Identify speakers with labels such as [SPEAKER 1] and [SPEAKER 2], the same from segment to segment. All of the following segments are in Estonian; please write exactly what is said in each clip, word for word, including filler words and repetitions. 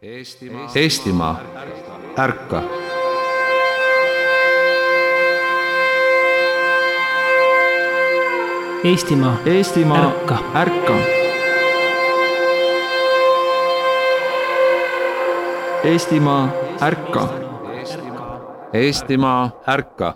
[SPEAKER 1] Eestimaa, Eestimaa, ärka!
[SPEAKER 2] Eestimaa,
[SPEAKER 3] Eestimaa,
[SPEAKER 2] ärka!
[SPEAKER 3] ärka! Eestimaa, ärka!
[SPEAKER 1] Eestimaa, ärka!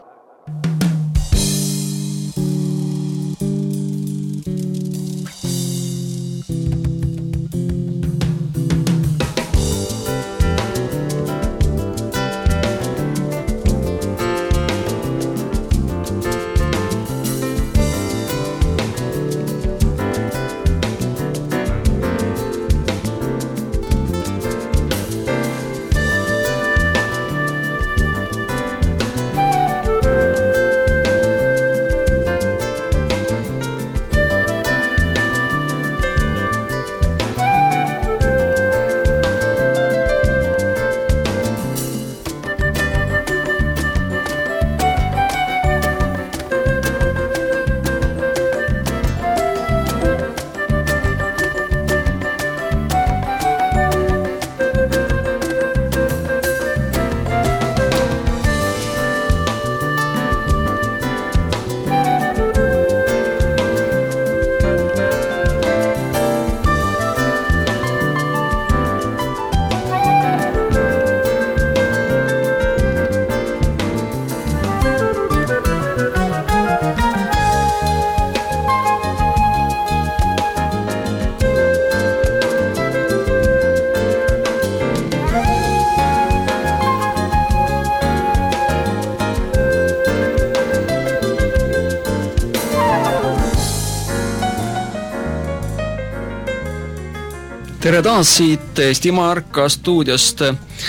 [SPEAKER 3] Tere taas siit Eestimaa ärka stuudiost.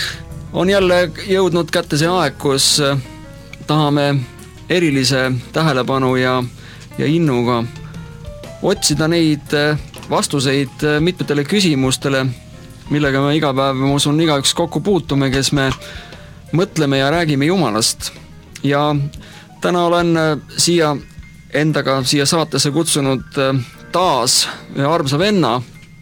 [SPEAKER 3] On jälle jõudnud kätte see aeg, kus tahame erilise tähelepanu ja, ja innuga otsida neid vastuseid mitmetele küsimustele, millega me iga päev, ma usun, igaüks kokku puutume, kes me mõtleme ja räägime Jumalast. Ja täna olen siia endaga siia saatesse kutsunud taas ühe armsa venna.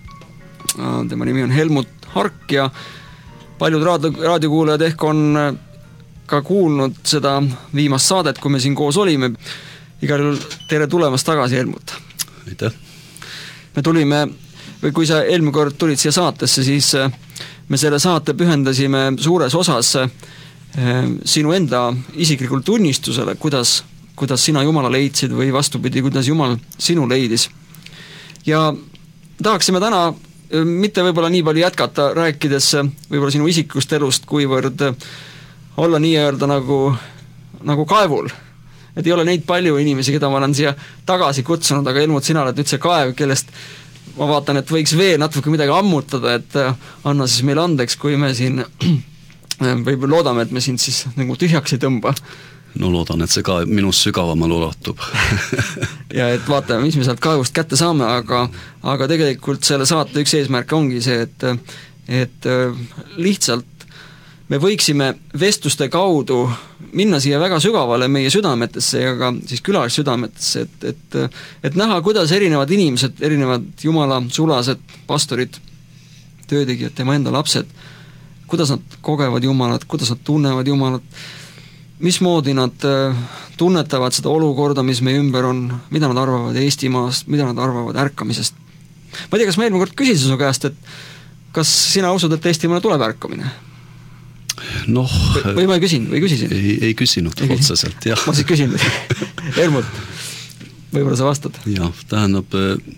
[SPEAKER 3] Tema nimi on Helmut Hark ja paljud raadio, raadiokuulajad ehk on ka kuulnud seda viimast saadet, kui me siin koos olime. Igal juhul tere tulemast tagasi, Helmut.
[SPEAKER 4] Aitäh.
[SPEAKER 3] Me tulime, või kui sa eelmine kord tulid siia saatesse, siis me selle saate pühendasime suures osas sinu enda isiklikul tunnistusele, kuidas, kuidas sina Jumala leidsid või vastupidi, kuidas Jumal sinu leidis. Ja tahaksime täna mitte võib-olla nii palju jätkata, rääkides võib-olla sinu isikust elust, kuivõrd olla nii öelda nagu, nagu kaevul. Et ei ole neid palju inimesi, keda ma olen siia tagasi kutsunud, aga Helmut, sina oled nüüd see kaev, kellest ma vaatan, et võiks veel natuke midagi ammutada, et anna siis meile andeks, kui me siin või loodame, et me siin siis nagu tühjaks ei tõmba.
[SPEAKER 4] No loodan, et see ka minust sügavamal ulatub.
[SPEAKER 3] Ja et vaatame, mis me sealt kaevust kätte saame, aga, aga tegelikult selle saate üks eesmärk ongi see, et, et lihtsalt me võiksime vestluste kaudu minna siia väga sügavale meie südametesse ja ka siis külalis südametesse, et, et, et näha, kuidas erinevad inimesed, erinevad Jumala sulased, pastorid, töötegijad, tema enda lapsed, kuidas nad kogevad Jumalat, kuidas nad tunnevad Jumalat, mismoodi nad tunnetavad seda olukorda, mis meie ümber on, mida nad arvavad Eestimaast, mida nad arvavad ärkamisest. Ma ei tea, kas ma eelmine kord küsisin su käest, et kas sina usud, et Eestimaale tuleb ärkamine?
[SPEAKER 4] Noh,
[SPEAKER 3] või, või ma ei küsin, või küsisin?
[SPEAKER 4] Ei, ei küsinud ei, otseselt, jah.
[SPEAKER 3] Ma siis küsin. Helmut, võib-olla sa vastad?
[SPEAKER 4] Jah, tähendab,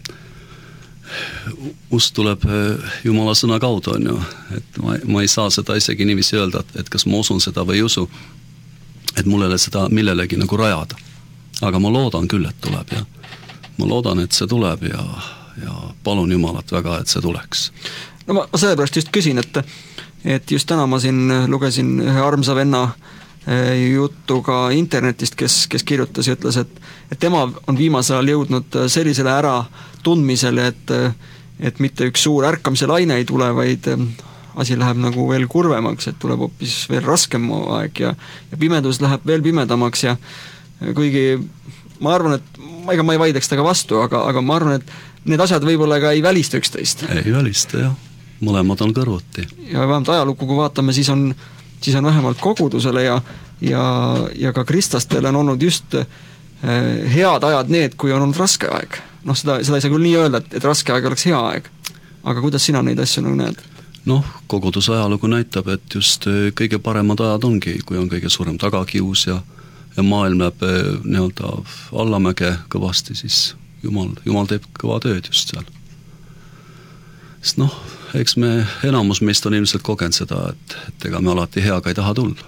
[SPEAKER 4] usk tuleb Jumala sõna kaudu, on ju. Et ma, ma ei saa seda isegi niiviisi öelda, et kas ma usun seda või ei usu, et mulle seda millelegi nagu rajada. Aga ma loodan küll, et tuleb ja ma loodan, et see tuleb ja, ja palun Jumalat väga, et see tuleks.
[SPEAKER 3] No ma, ma sellepärast just küsin, et, et just täna ma siin lugesin ühe armsa venna juttu ka internetist, kes, kes kirjutas ja ütles, et, et tema on viimasel ajal jõudnud sellisele ära tundmisele, et, et mitte üks suur ärkamise laine ei tule, vaid asi läheb nagu veel kurvemaks, et tuleb hoopis veel raskem aeg ja, ja pimedus läheb veel pimedamaks ja kuigi ma arvan, et ega ma ei vaidleks taga vastu, aga, aga ma arvan, et need asjad võib-olla ka ei välista üksteist.
[SPEAKER 4] Ei välista, jah. mõlemad on kõrvuti.
[SPEAKER 3] Ja vähemalt ajalukku, kui vaatame, siis on, siis on vähemalt kogudusele ja, ja, ja ka kristlastele on olnud just eh, head ajad need, kui on olnud raske aeg. Noh, seda, seda ei saa küll nii öelda, et, et raske aeg oleks hea aeg. Aga kuidas sina neid asju nagu näed?
[SPEAKER 4] Noh, koguduse ajalugu näitab, et just kõige paremad ajad ongi, kui on kõige suurem tagakius ja, ja maailm läheb nii-öelda allamäge kõvasti, siis Jumal, Jumal teeb kõva tööd just seal. Sest noh, eks me, enamus meist on ilmselt kogenud seda, et, et ega me alati heaga ei taha tulla.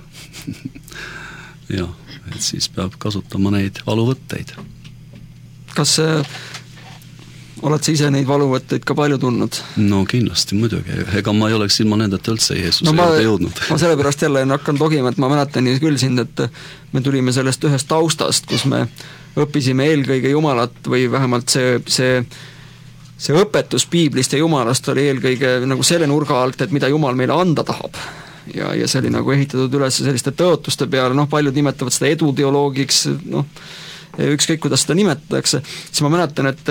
[SPEAKER 4] ja, et siis peab kasutama neid valuvõtteid.
[SPEAKER 3] Kas äh, oled sa ise neid valuvõtteid ka palju tundnud?
[SPEAKER 4] No kindlasti, muidugi. Ega ma ei oleks ilma nendeta üldse Jeesuse
[SPEAKER 3] no, ma,
[SPEAKER 4] juurde jõudnud.
[SPEAKER 3] ma sellepärast jälle hakkan togima, et ma mäletan küll sind, et me tulime sellest ühest taustast, kus me õppisime eelkõige Jumalat või vähemalt see, see, see õpetus Piiblist ja Jumalast oli eelkõige nagu selle nurga alt, et mida Jumal meile anda tahab. Ja, ja see oli nagu ehitatud üles selliste tõotuste peale, noh, paljud nimetavad seda eduteoloogiks, noh, ükskõik kuidas seda nimetatakse, siis ma mäletan, et,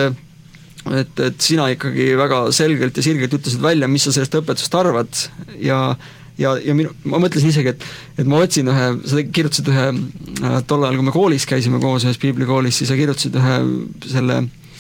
[SPEAKER 3] et, et sina ikkagi väga selgelt ja sirgelt ütlesid välja, mis sa sellest õpetust arvad ja, ja, ja minu, ma mõtlesin isegi, et, et ma otsin ühe, sa kirjutasid ühe, tol ajal, kui me koolis käisime koos ühes piiblikoolis, siis sa kirjutasid ühe selle,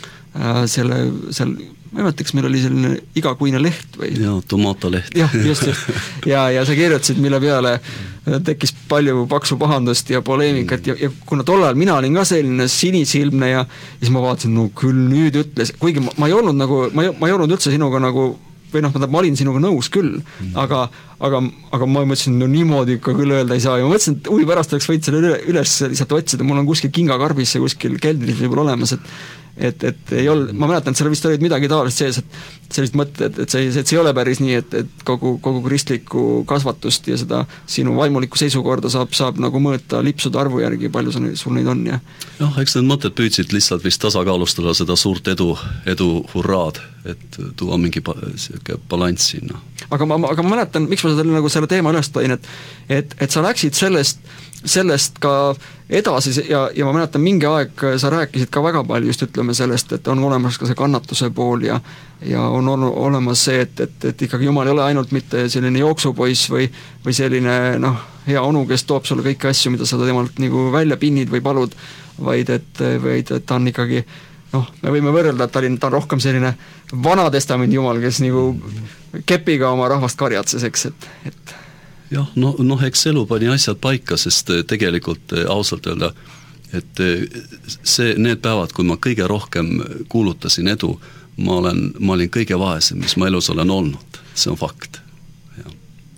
[SPEAKER 3] selle, selle ma ei mõtleks, meil oli selline igakuine leht või?
[SPEAKER 4] Jaa, tomataleht.
[SPEAKER 3] jah, just, just. Ja, ja sa kirjutasid, mille peale tekkis palju paksu pahandust ja poleemikat ja, ja kuna tol ajal mina olin ka selline sinisilmne ja siis ma vaatasin, no küll nüüd ütles, kuigi ma, ma ei olnud nagu, ma ei, ma ei olnud üldse sinuga nagu või noh, ma olin sinuga nõus küll, mm. aga, aga, aga ma mõtlesin, no niimoodi ikka küll öelda ei saa ja ma mõtlesin, et huvi pärast oleks võid selle üles lihtsalt otsida, mul on kuskil kingakarbis ja kuskil keldris võib-olla olemas, et et, et ei olnud, ma mäletan, et seal vist olid midagi taolist sees, et sellist mõtted, et see, et see ei ole päris nii, et, et kogu, kogu kristlikku kasvatust ja seda sinu vaimulikku seisukorda saab, saab nagu mõõta lipsude arvu järgi, palju sul neid on ja
[SPEAKER 4] jah, eks need mõtted püüdsid lihtsalt vist tasakaalustada seda suurt edu, edu hurraad, et tuua mingi pa, balanss sinna.
[SPEAKER 3] Aga ma, aga ma mäletan, miks ma selle, nagu selle teema üles tõin, et, et, et sa läksid sellest sellest ka edasi ja, ja ma mäletan, mingi aeg sa rääkisid ka väga palju just ütleme sellest, et on olemas ka see kannatuse pool ja, ja on olemas see, et, et, et ikkagi Jumal ei ole ainult mitte selline jooksupoiss või, või selline noh, hea onu, kes toob sulle kõiki asju, mida sa temalt nagu välja pinnid või palud, vaid et, vaid, et ta on ikkagi noh, me võime võrrelda, et ta on, ta on rohkem selline vana testamendi Jumal, kes nagu kepiga oma rahvast karjatses, eks, et, et
[SPEAKER 4] jah, no, noh, eks elu pani asjad paika, sest tegelikult ausalt öelda, et see, need päevad, kui ma kõige rohkem kuulutasin edu, ma, olen, ma olin kõige vaesem, mis ma elus olen olnud, see on fakt. Ja.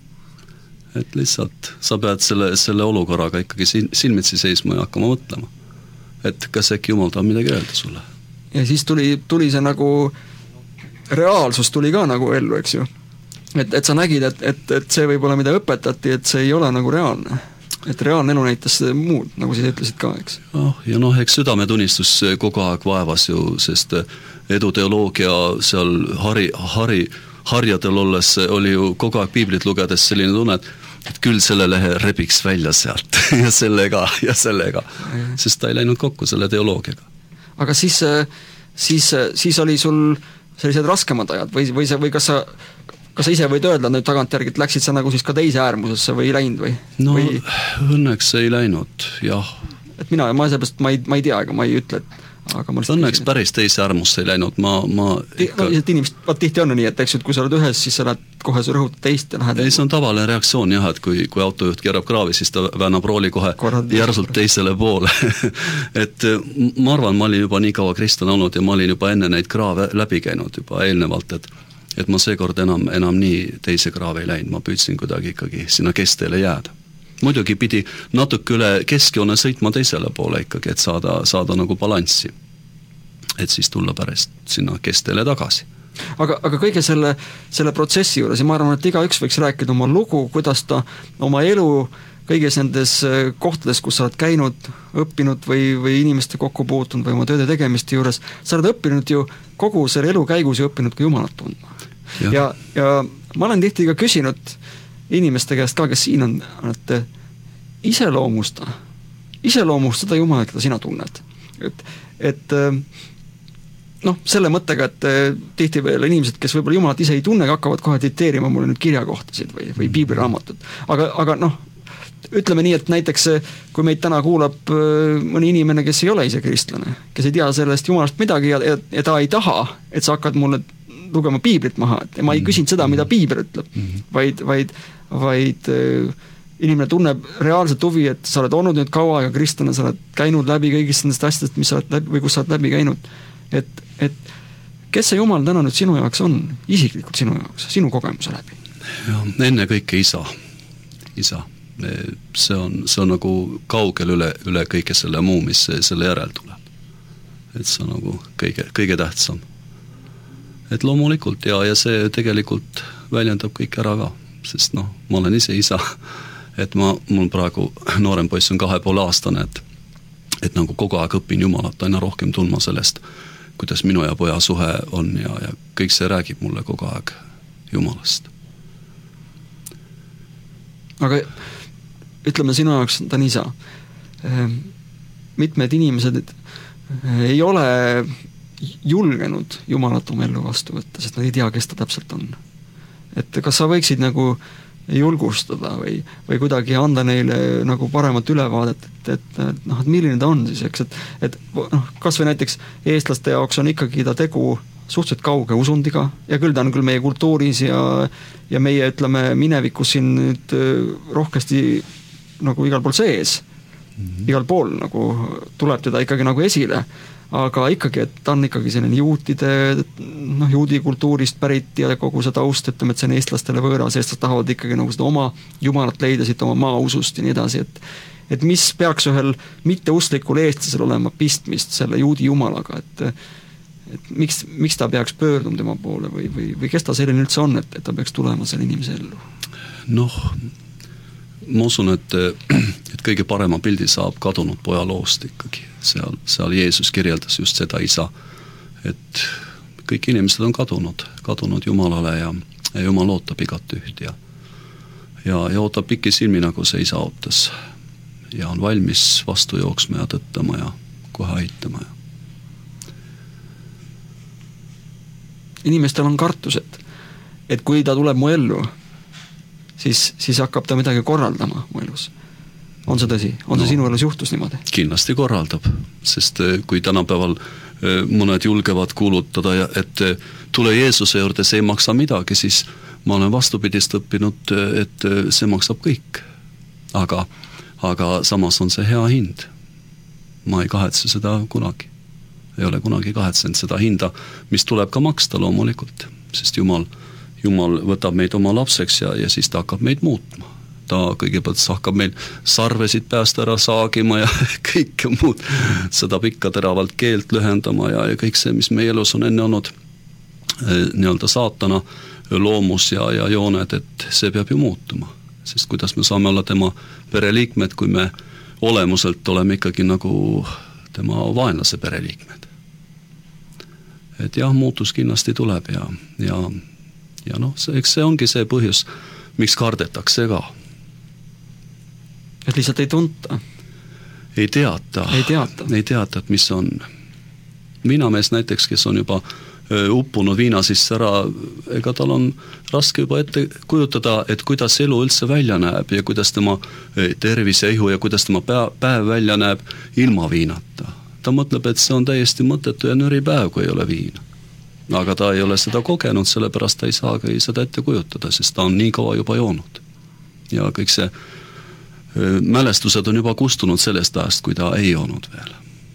[SPEAKER 4] Et lihtsalt sa pead selle, selle olukorraga ikkagi silmitsi seisma ja hakkama mõtlema, et kas äkki Jumal tahab midagi öelda sulle.
[SPEAKER 3] Ja siis tuli, tuli see nagu, reaalsus tuli ka nagu ellu, eks ju. Et, et sa nägid, et, et, et see võib-olla, mida õpetati, et see ei ole nagu reaalne. Et reaalne elu näitas muud, nagu siis ütlesid ka, eks.
[SPEAKER 4] Oh, ja noh, eks südametunnistus kogu aeg vaevas ju, sest eduteoloogia seal hari, hari, harjadel olles oli ju kogu aeg piiblit lugedes selline tunne, et küll selle lehe rebiks välja sealt ja sellega ja sellega, sest ta ei läinud kokku selle teoloogiaga.
[SPEAKER 3] Aga siis, siis, siis oli sul sellised raskemad ajad või, või, see, või kas sa kas sa ise võid öelda nüüd tagantjärgi, et läksid sa nagu siis ka teise äärmusesse või ei läinud või?
[SPEAKER 4] No
[SPEAKER 3] või...
[SPEAKER 4] õnneks ei läinud, jah.
[SPEAKER 3] Et mina, ma seepärast, ma ei, ma ei tea, ega ma ei ütle, et aga ma
[SPEAKER 4] õnneks küsin, päris teise äärmusse ei läinud, ma, ma
[SPEAKER 3] ikka... no, inimest, vaat tihti on nii, et eks, et kui sa oled ühes, siis sa lähed kohe, sa rõhutad teist ja lähed
[SPEAKER 4] ei, see on tavaline reaktsioon jah, et kui, kui autojuht keerab kraavi, siis ta väänab rooli kohe Korrad järsult teisele poole et ma arvan, ma olin juba nii kaua kristlane olnud ja ma olin juba enne neid kraave läbi käinud juba eelnevalt, et et ma seekord enam, enam nii teise kraave ei läinud, ma püüdsin kuidagi ikkagi sinna kesteele jääda. Muidugi pidi natuke üle keskjoone sõitma teisele poole ikkagi, et saada, saada nagu balanssi. Et siis tulla pärast sinna kesteele tagasi.
[SPEAKER 3] Aga, aga kõige selle, selle protsessi juures ja ma arvan, et igaüks võiks rääkida oma lugu, kuidas ta oma elu kõiges nendes kohtades, kus sa oled käinud, õppinud või, või inimeste kokku puutunud või oma tööde tegemiste juures, sa oled õppinud ju kogu selle elu käigus ja õppinud ka Jumalat tundma. Ja, ja, ja ma olen tihti ka küsinud inimeste käest ka, kes siin on, et iseloomusta, iseloomusta seda Jumalat, keda sina tunned. Et, et noh, selle mõttega, et tihti veel inimesed, kes võib-olla Jumalat ise ei tunne, hakkavad kohe diteerima mulle nüüd kirjakohtasid või, või piibliraamatut. Aga, aga noh, ütleme nii, et näiteks kui meid täna kuulab mõni inimene, kes ei ole ise kristlane, kes ei tea sellest Jumalast midagi ja, ja ta ei taha, et sa hakkad mulle lugema piiblit maha, et ma ei küsinud seda, mida piibel ütleb, vaid, vaid, vaid inimene tunneb reaalselt huvi, et sa oled olnud nüüd kaua aega kristlane, sa oled käinud läbi kõigist nendest asjadest, mis sa oled läbi, või kus sa oled läbi käinud, et, et kes see Jumal täna nüüd sinu jaoks on, isiklikult sinu jaoks, sinu kogemuse läbi?
[SPEAKER 4] Ja, enne kõike isa, isa. See on, see on nagu kaugel üle, üle kõige selle muu, mis selle järel tuleb. Et see on nagu kõige, kõige tähtsam. Et loomulikult ja, ja see tegelikult väljendab kõik ära ka, sest noh, ma olen ise isa, et ma, mul praegu noorem poiss on kahe poole aastane, et, et nagu kogu aeg õpin Jumalat aina rohkem tundma sellest, kuidas minu ja poja suhe on ja, ja kõik see räägib mulle kogu aeg Jumalast.
[SPEAKER 3] Aga ütleme sinu jaoks, ta on isa. Mitmed inimesed ei ole julgenud Jumalat oma ellu vastu võtta, sest nad ei tea, kes ta täpselt on. Et kas sa võiksid nagu julgustada või, või kuidagi anda neile nagu paremat ülevaadet, et, et, et, noh, et milline ta on siis, eks, et, et noh, kas või näiteks eestlaste jaoks on ikkagi ta tegu suhteliselt kauge usundiga ja küll ta on küll meie kultuuris ja, ja meie, ütleme, minevikus siin nüüd rohkesti nagu igal pool sees, mm-hmm. igal pool nagu tuleb teda ikkagi nagu esile, aga ikkagi, et ta on ikkagi selline juutide, noh, juudi kultuurist pärit ja kogu see taust, ütleme, et see on eestlastele võõras, eestlased tahavad ikkagi nagu seda oma Jumalat leida siit oma maausust ja nii edasi, et, et mis peaks ühel mitteustlikul eestlasel olema pistmist selle juudi Jumalaga, et et miks, miks ta peaks pöörduma tema poole või, või, või kes ta selline üldse on, et, et ta peaks tulema selle inimese ellu?
[SPEAKER 4] Noh, ma usun, et, et kõige parema pildi saab kadunud poja loost ikkagi. Seal, seal Jeesus kirjeldas just seda isa, et kõik inimesed on kadunud, kadunud Jumalale ja, ja Jumal ootab igat üht ja, ja, ja ootab pikki silmi, nagu see isa ootas. Ja on valmis vastu jooksma ja tõttama ja kohe aitama ja
[SPEAKER 3] inimestel on kartus, et, et kui ta tuleb mu ellu, siis, siis hakkab ta midagi korraldama mu elus. On see tõsi? On see no, sinu elus juhtus niimoodi?
[SPEAKER 4] Kindlasti korraldab, sest kui tänapäeval mõned julgevad kuulutada, et tule Jeesuse juurde, see ei maksa midagi, siis ma olen vastupidist õppinud, et see maksab kõik. Aga, aga samas on see hea hind. Ma ei kahetse seda kunagi. Ei ole kunagi kahetsenud seda hinda, mis tuleb ka maksta loomulikult, sest Jumal, Jumal võtab meid oma lapseks ja, ja siis ta hakkab meid muutma. Ta kõigepealt hakkab meil sarvesid pääst ära saagima ja kõike muud, seda pikka teravalt keelt lühendama ja, ja kõik see, mis meie elus on enne olnud nii-öelda saatana loomus ja, ja jooned, et see peab ju muutuma, sest kuidas me saame olla tema pereliikmed, kui me olemuselt oleme ikkagi nagu tema vaenlase pereliikmed. Et jah, muutus kindlasti tuleb ja, ja, ja noh, see, eks see ongi see põhjus, miks kardetakse ka.
[SPEAKER 3] Et lihtsalt ei tunta?
[SPEAKER 4] Ei teata.
[SPEAKER 3] Ei teata.
[SPEAKER 4] Ei teata, et mis on viinamees näiteks, kes on juba uppunud viina sisse ära, ega tal on raske juba ette kujutada, et kuidas elu üldse välja näeb ja kuidas tema tervis ja ihu ja kuidas tema päev välja näeb ilma viinata. Ta mõtleb, et see on täiesti mõttetu ja nüri päev, kui ei ole viina. Aga ta ei ole seda kogenud, sellepärast ta ei saagi seda ette kujutada, sest ta on nii kaua juba joonud. Ja kõik see mälestused on juba kustunud sellest ajast, kui ta ei joonud veel.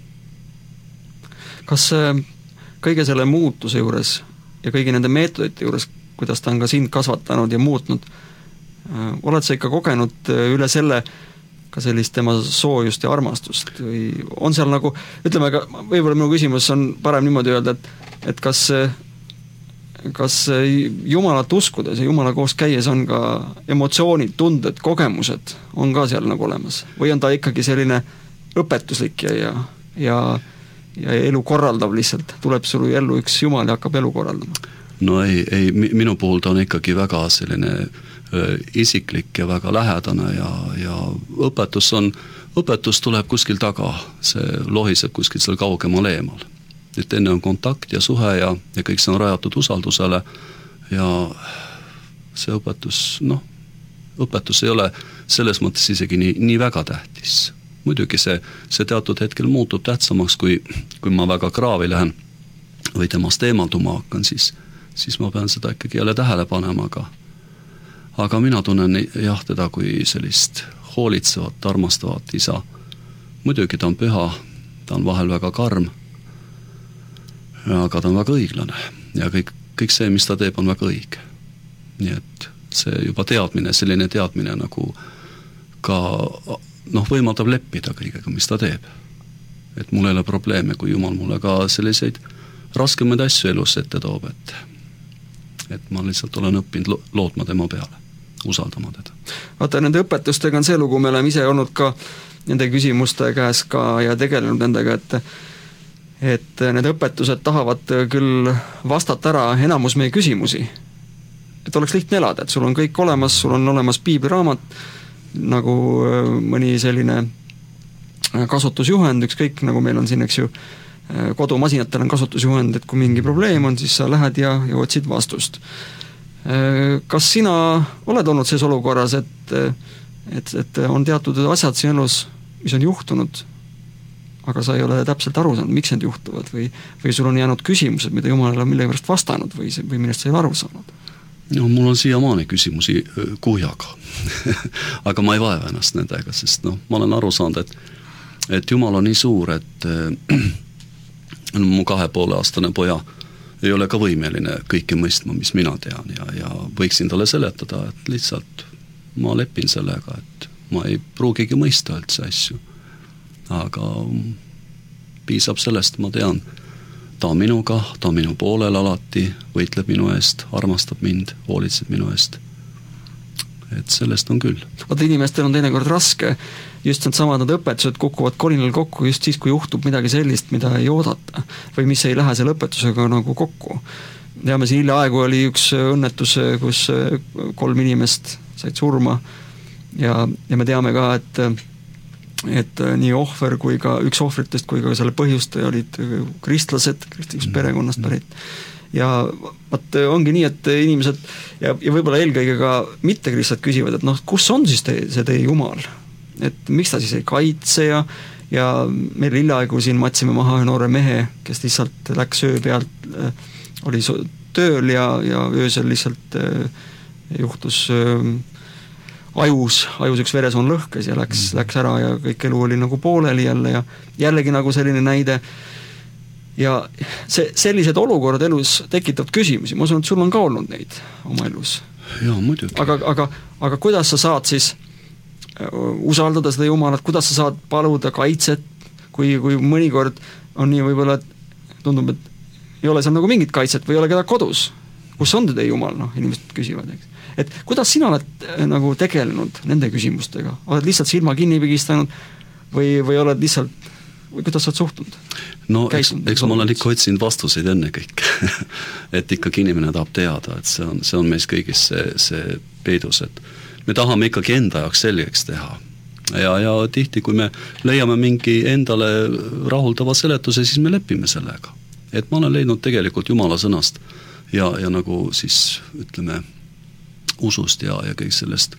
[SPEAKER 3] Kas kõige selle muutuse juures ja kõigi nende meetodite juures, kuidas ta on ka sind kasvatanud ja muutnud, oled sa ikka kogenud üle selle ka sellist tema soojust ja armastust või on seal nagu, ütleme, võib-olla minu küsimus on parem niimoodi öelda, et, et kas, kas Jumalat uskudes ja Jumala koos käies on ka emotsioonid, tunded, kogemused on ka seal nagu olemas või on ta ikkagi selline õpetuslik ja, ja, ja, ja elu korraldav lihtsalt, tuleb sul ellu üks Jumal ja hakkab elu korraldama?
[SPEAKER 4] No ei, ei, minu puhul ta on ikkagi väga selline isiklik ja väga lähedane ja, ja õpetus on, õpetus tuleb kuskil taga, see lohiseb kuskil seal kaugemal eemal. et enne on kontakt ja suhe ja, ja kõik see on rajatud usaldusele ja see õpetus, noh, õpetus ei ole selles mõttes isegi nii, nii väga tähtis. Muidugi see, see teatud hetkel muutub tähtsamaks, kui, kui ma väga kraavi lähen või temast eemalduma hakkan, siis, siis ma pean seda ikkagi jälle tähele panema, aga, aga mina tunnen jah teda kui sellist hoolitsevat, armastavat isa. Muidugi ta on püha, ta on vahel väga karm, aga ta on väga õiglane ja kõik, kõik see, mis ta teeb, on väga õige. Nii et see juba teadmine, selline teadmine nagu ka noh, võimaldab leppida kõigega, mis ta teeb. Et mul ei ole probleeme, kui Jumal mulle ka selliseid raskemaid asju elus ette toob, et, et ma lihtsalt olen õppinud lo- lootma tema peale, usaldama teda.
[SPEAKER 3] Vaata, nende õpetustega on see lugu, me oleme ise olnud ka nende küsimuste käes ka ja tegelenud nendega, et et need õpetused tahavad küll vastata ära enamus meie küsimusi. Et oleks lihtne elada, et sul on kõik olemas, sul on olemas piibliraamat, nagu mõni selline kasutusjuhend, ükskõik nagu meil on siin, eks ju, kodumasinatel on kasutusjuhend, et kui mingi probleem on, siis sa lähed ja, ja otsid vastust. Kas sina oled olnud selles olukorras, et, et, et on teatud asjad siin elus, mis on juhtunud, aga sa ei ole täpselt aru saanud, miks need juhtuvad või, või sul on jäänud küsimused, mida Jumal ei ole mille pärast vastanud või, või millest sa ei ole aru saanud?
[SPEAKER 4] No mul on siiamaani küsimusi kuhjaga aga ma ei vaeva ennast nendega, sest noh, ma olen aru saanud, et, et Jumal on nii suur, et äh, mu kahe poole aastane poja ei ole ka võimeline kõike mõistma, mis mina tean ja, ja võiksin talle seletada, et lihtsalt ma lepin sellega, et ma ei pruugigi mõista üldse asju, aga piisab sellest, ma tean, ta on minuga, ta on minu poolel alati, võitleb minu eest, armastab mind, hoolitseb minu eest. Et sellest on küll.
[SPEAKER 3] Vaata, inimestel on teinekord raske, just need samad need õpetused kukuvad kolinal kokku just siis, kui juhtub midagi sellist, mida ei oodata või mis ei lähe selle õpetusega nagu kokku. Teame, siin hiljaaegu oli üks õnnetus, kus kolm inimest said surma ja, ja me teame ka, et et nii ohver kui ka üks ohvritest kui ka selle põhjustaja olid kristlased, kristlikust perekonnast pärit. Ja vaat ongi nii, et inimesed ja, ja võib-olla eelkõige ka mittekristlased küsivad, et noh, kus on siis te, see teie Jumal? Et miks ta siis ei kaitse ja, ja meil hiljaaegu siin matsime maha noore mehe, kes lihtsalt läks öö pealt, oli tööl ja, ja öösel lihtsalt juhtus ajus, ajus üks veresoon lõhkes ja läks, mm. läks ära ja kõik elu oli nagu pooleli jälle ja jällegi nagu selline näide ja see, sellised olukorrad elus tekitavad küsimusi, ma usun, et sul on ka olnud neid oma elus.
[SPEAKER 4] Jaa, muidugi.
[SPEAKER 3] Aga, aga, aga kuidas sa saad siis usaldada seda Jumalat, kuidas sa saad paluda kaitset, kui, kui mõnikord on nii võib-olla, et tundub, et ei ole seal nagu mingit kaitset või ei ole keda kodus, kus on teie Jumal, noh, inimesed küsivad, eks. Et kuidas sina oled nagu tegelenud nende küsimustega? Oled lihtsalt silma kinni pigistanud või, või oled lihtsalt, või kuidas sa oled suhtunud?
[SPEAKER 4] No eks, eks ma olen ikka otsinud vastuseid enne kõik et ikkagi inimene tahab teada, et see on, see on meis kõigis see, see peidus, et me tahame ikkagi enda jaoks selgeks teha ja, ja tihti, kui me leiame mingi endale rahuldava seletuse, siis me lepime sellega, et ma olen leidnud tegelikult Jumala sõnast ja, ja nagu siis ütleme usust ja, ja kõik sellest,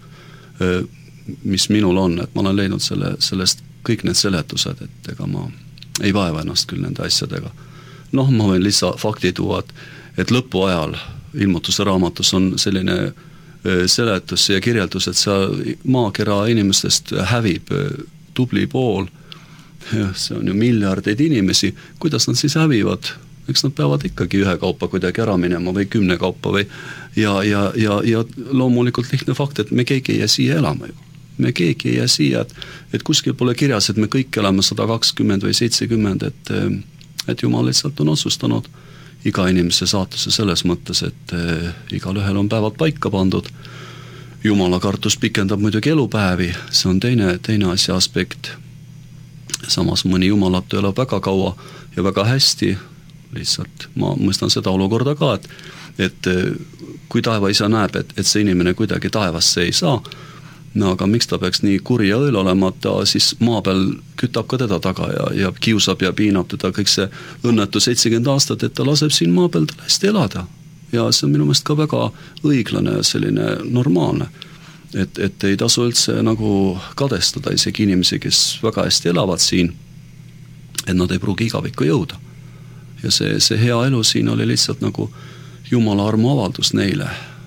[SPEAKER 4] mis minul on, et ma olen leidnud selle, sellest kõik need seletused, et ega ma ei vaeva ennast küll nende asjadega. Noh, ma võin lihtsalt fakti tuua, et, et lõpu ajal ilmutuse raamatus on selline seletus ja kirjeldus, et see maakera inimestest hävib tubli pool, see on ju miljardeid inimesi, kuidas nad siis hävivad? Eks nad peavad ikkagi ühe kaupa kuidagi ära minema või kümne kaupa või ja, ja, ja, ja loomulikult lihtne fakt, et me keegi ei jää siia elama ju. Me keegi ei jää siia, et, et kuskil pole kirjas, et me kõik elame sada kakskümmend või seitsekümmend, et, et Jumal lihtsalt on otsustanud iga inimese saatuse selles mõttes, et igal ühel on päevad paika pandud. Jumala kartus pikendab muidugi elupäevi, see on teine, teine asja aspekt. Samas mõni jumalatu elab väga kaua ja väga hästi, lihtsalt ma mõistan seda olukorda ka, et, et kui taevaisa näeb, et, et see inimene kuidagi taevasse ei saa, no aga miks ta peaks nii kuri ja õel olema, et ta siis maa peal kütab ka teda taga ja, ja kiusab ja piinab teda kõik see õnnetu seitsekümmend aastat, et ta laseb siin maa peal tal hästi elada. Ja see on minu meelest ka väga õiglane ja selline normaalne. Et, et ei tasu üldse nagu kadestada isegi inimesi, kes väga hästi elavad siin, et nad ei pruugi igavikku jõuda. Ja see, see hea elu siin oli lihtsalt nagu Jumala armu avaldus neile,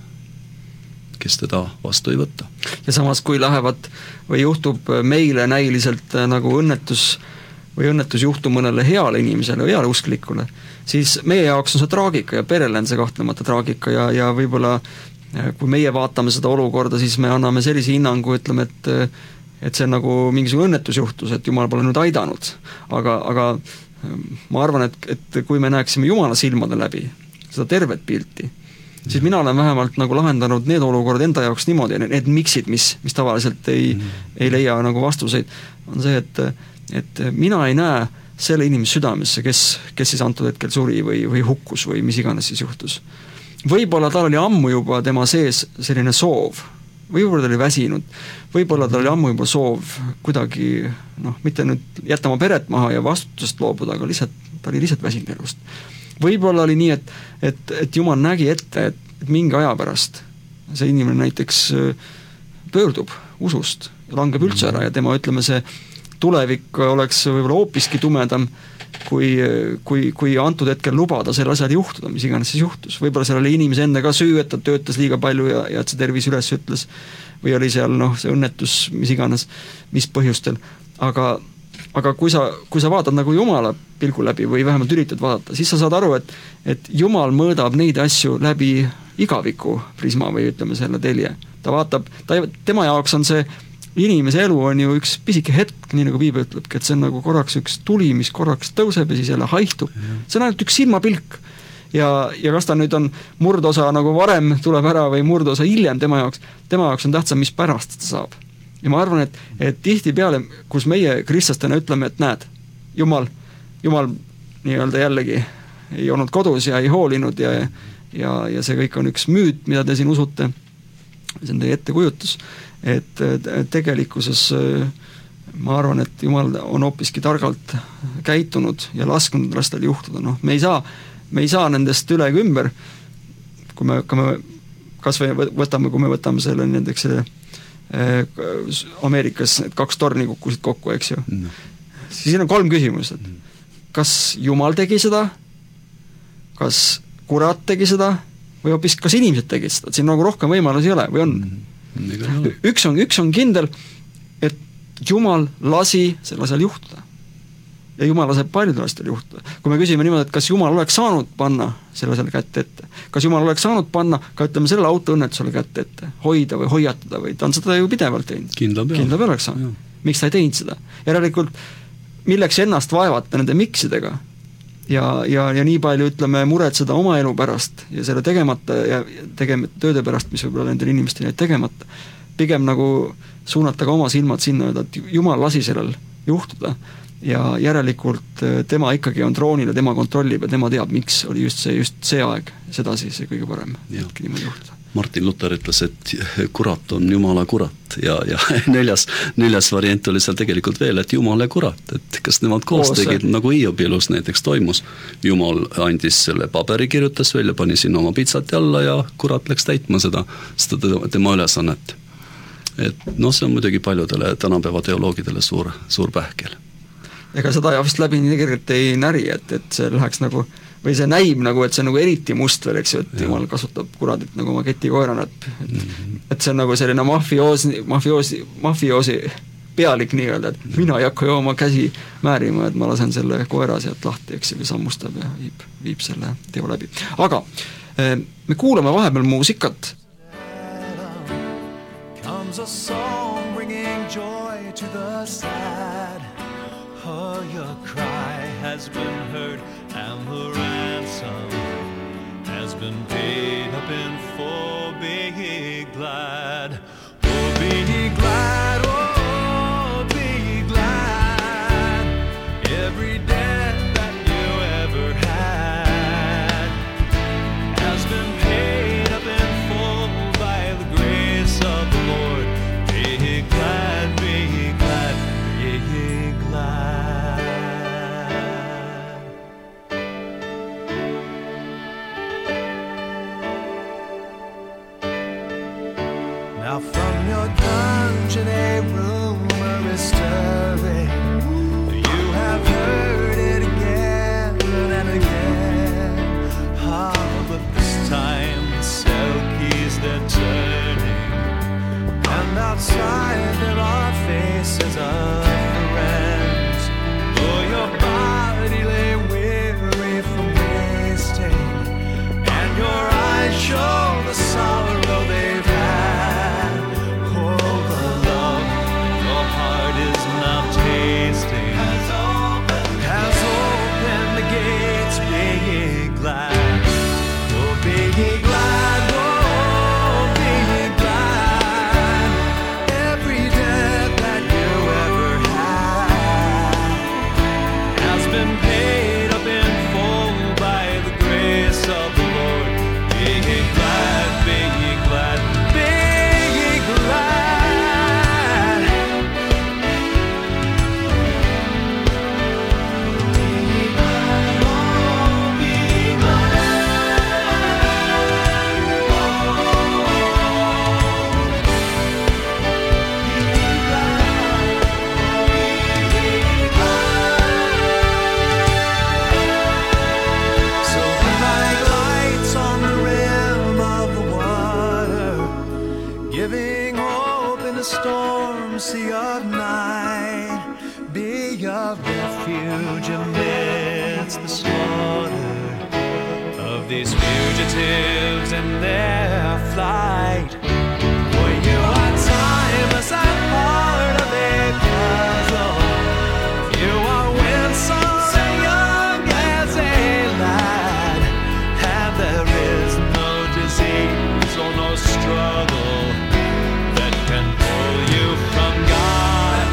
[SPEAKER 4] kes teda vastu ei võtta.
[SPEAKER 3] Ja samas, kui lähevad või juhtub meile näiliselt nagu õnnetus või õnnetus juhtub mõnele heale inimesele või heale usklikule, siis meie jaoks on see traagika ja perele on see kahtlemata traagika ja, ja võib-olla kui meie vaatame seda olukorda, siis me anname sellise hinnangu, ütleme, et, et see on nagu mingisugune õnnetusjuhtus, et Jumal pole nüüd aidanud. Aga, aga ma arvan, et, et kui me näeksime Jumala silmade läbi seda tervet pilti, siis mina olen vähemalt nagu lahendanud need olukorrad enda jaoks niimoodi, need miksid, mis, mis tavaliselt ei, mm. ei leia nagu vastuseid, on see, et, et mina ei näe selle inimese südamesse, kes, kes siis antud hetkel suri või, või hukkus või mis iganes siis juhtus. Võib-olla tal oli ammu juba tema sees selline soov, võib-olla ta oli väsinud, võib-olla tal oli ammu juba soov kuidagi, noh, mitte nüüd jätama peret maha ja vastutusest loobuda, aga lihtsalt, ta oli lihtsalt väsinud elust. Võib-olla oli nii, et, et, et Jumal nägi ette, et, et mingi aja pärast see inimene näiteks pöördub usust ja langeb üldse ära ja tema, ütleme, see tulevik oleks võib-olla hoopiski tumedam, kui, kui, kui antud hetkel lubada selle asjal juhtuda, mis iganes siis juhtus. Võib-olla seal oli inimese enda ka süü, et ta töötas liiga palju ja, ja et see tervis üles ütles või oli seal noh, see õnnetus, mis iganes, mis põhjustel. Aga, aga kui, sa, kui sa vaatad nagu Jumala pilgu läbi või vähemalt üritad vaadata, siis sa saad aru, et, et Jumal mõõdab neid asju läbi igaviku prisma või ütleme selle telje. Ta vaatab, ta, tema jaoks on see inimese elu on ju üks pisike hetk, nii nagu Piibel ütlebki, et see on nagu korraks üks tuli, mis korraks tõuseb ja siis jälle haihtub. See on ainult üks silmapilk. Ja, ja kas ta nüüd on murdosa nagu varem tuleb ära või murdosa hiljem tema jaoks, tema jaoks on tähtsam, mis pärast ta saab. Ja ma arvan, et, et tihti peale, kus meie kristlastena ütleme, et näed, Jumal, Jumal nii-öelda jällegi ei olnud kodus ja ei hoolinud ja, ja, ja see kõik on üks müüt, mida te siin usute, see on teie ettekujutus, et tegelikkuses ma arvan, et Jumal on hoopiski targalt käitunud ja lasknud lastel juhtuda. No, me, ei saa, me ei saa nendest üle ümber, kui me hakkame, kas või võtame, kui me võtame selle nendeks selle, eh, Ameerikas need kaks torni kukkusid kokku, eks ju. No. Siis on kolm küsimust, et kas Jumal tegi seda, kas kurat tegi seda või hoopis kas inimesed tegid seda, et siin nagu rohkem võimalusi ei ole või on? Mm. Üks on, üks on kindel, et Jumal lasi selle asjal juhtuda. Ja Jumal laseb paljudel asjal juhtuda. Kui me küsime niimoodi, et kas Jumal oleks saanud panna selle asjal kätte ette, kas Jumal oleks saanud panna ka ütleme selle autoõnnetusele kätte ette, hoida või hoiatada või ta on seda ju pidevalt teinud.
[SPEAKER 4] Kindla peal.
[SPEAKER 3] Kindla peal oleks saanud. Miks ta ei teinud seda? Järelikult, milleks ennast vaevata nende miksidega ja, ja, ja nii palju ütleme muretseda oma elu pärast ja selle tegemata ja tegemata tööde pärast, mis võib-olla nendel inimestel jäid tegemata, pigem nagu suunata ka oma silmad sinna, et Jumal lasi sellel juhtuda ja järelikult tema ikkagi on troonil ja tema kontrollib ja tema teab, miks oli just see, just see aeg, sedasi see kõige parem hetki niimoodi juhtuda.
[SPEAKER 4] Martin Luther ütles, et kurat on Jumala kurat ja, ja neljas, neljas variant oli seal tegelikult veel, et Jumal ja kurat, et kas nemad koos Oose. tegid, nagu Hiobi elus näiteks toimus. Jumal andis selle paberi, kirjutas välja, pani sinna oma pitsat alla ja kurat läks täitma seda, seda tema ülesannet. Et noh, see on muidugi paljudele tänapäeva teoloogidele suur, suur pähkel.
[SPEAKER 3] Ega seda ja vist läbi nii tegelikult ei näri, et, et see läheks nagu või see näib nagu, et see on nagu eriti must veel, eks ju, et ja. Jumal kasutab kuradit nagu oma ketikoerana, et, et, mm-hmm. et see on nagu selline mafioosi, mafioosi, mafioosi pealik nii-öelda, et mina ei hakka ju oma käsi määrima, et ma lasen selle koera sealt lahti, eks ju, või sammustab ja viib, viib selle teo läbi. Aga me kuulame vahepeal muusikat. Comes a song bringing joy to the sad. Oh, your cry has been heard and the ransom has been paid up in full. Be glad, oh be glad, oh be glad. Every debt that you ever had has been paid up in full by the grace of the Lord. Be
[SPEAKER 2] From your dungeon a rumor is stirring. You have heard it again and again. Ah, but this time the selkies they're turning, and outside there are faces of friends. Oh, your body lay weary from wasting, and your eyes show the sorrow they've had. Oh, the love your heart is now tasting has opened, has opened the gates. Be ye glad, oh, be ye glad, oh, be ye glad. Every debt that you ever had has been paid up in full by the grace of the Lord. Be ye glad, be ye glad, be ye glad. Be ye glad, oh, be ye So like lights on the rim of the water, giving hope in a storm sea of night. Be your refuge amidst the slaughter of these fugitives in their flight. For you are timeless and part of a puzzle. You are winsome, young as a lad, and there is no disease or no struggle that can pull you from God.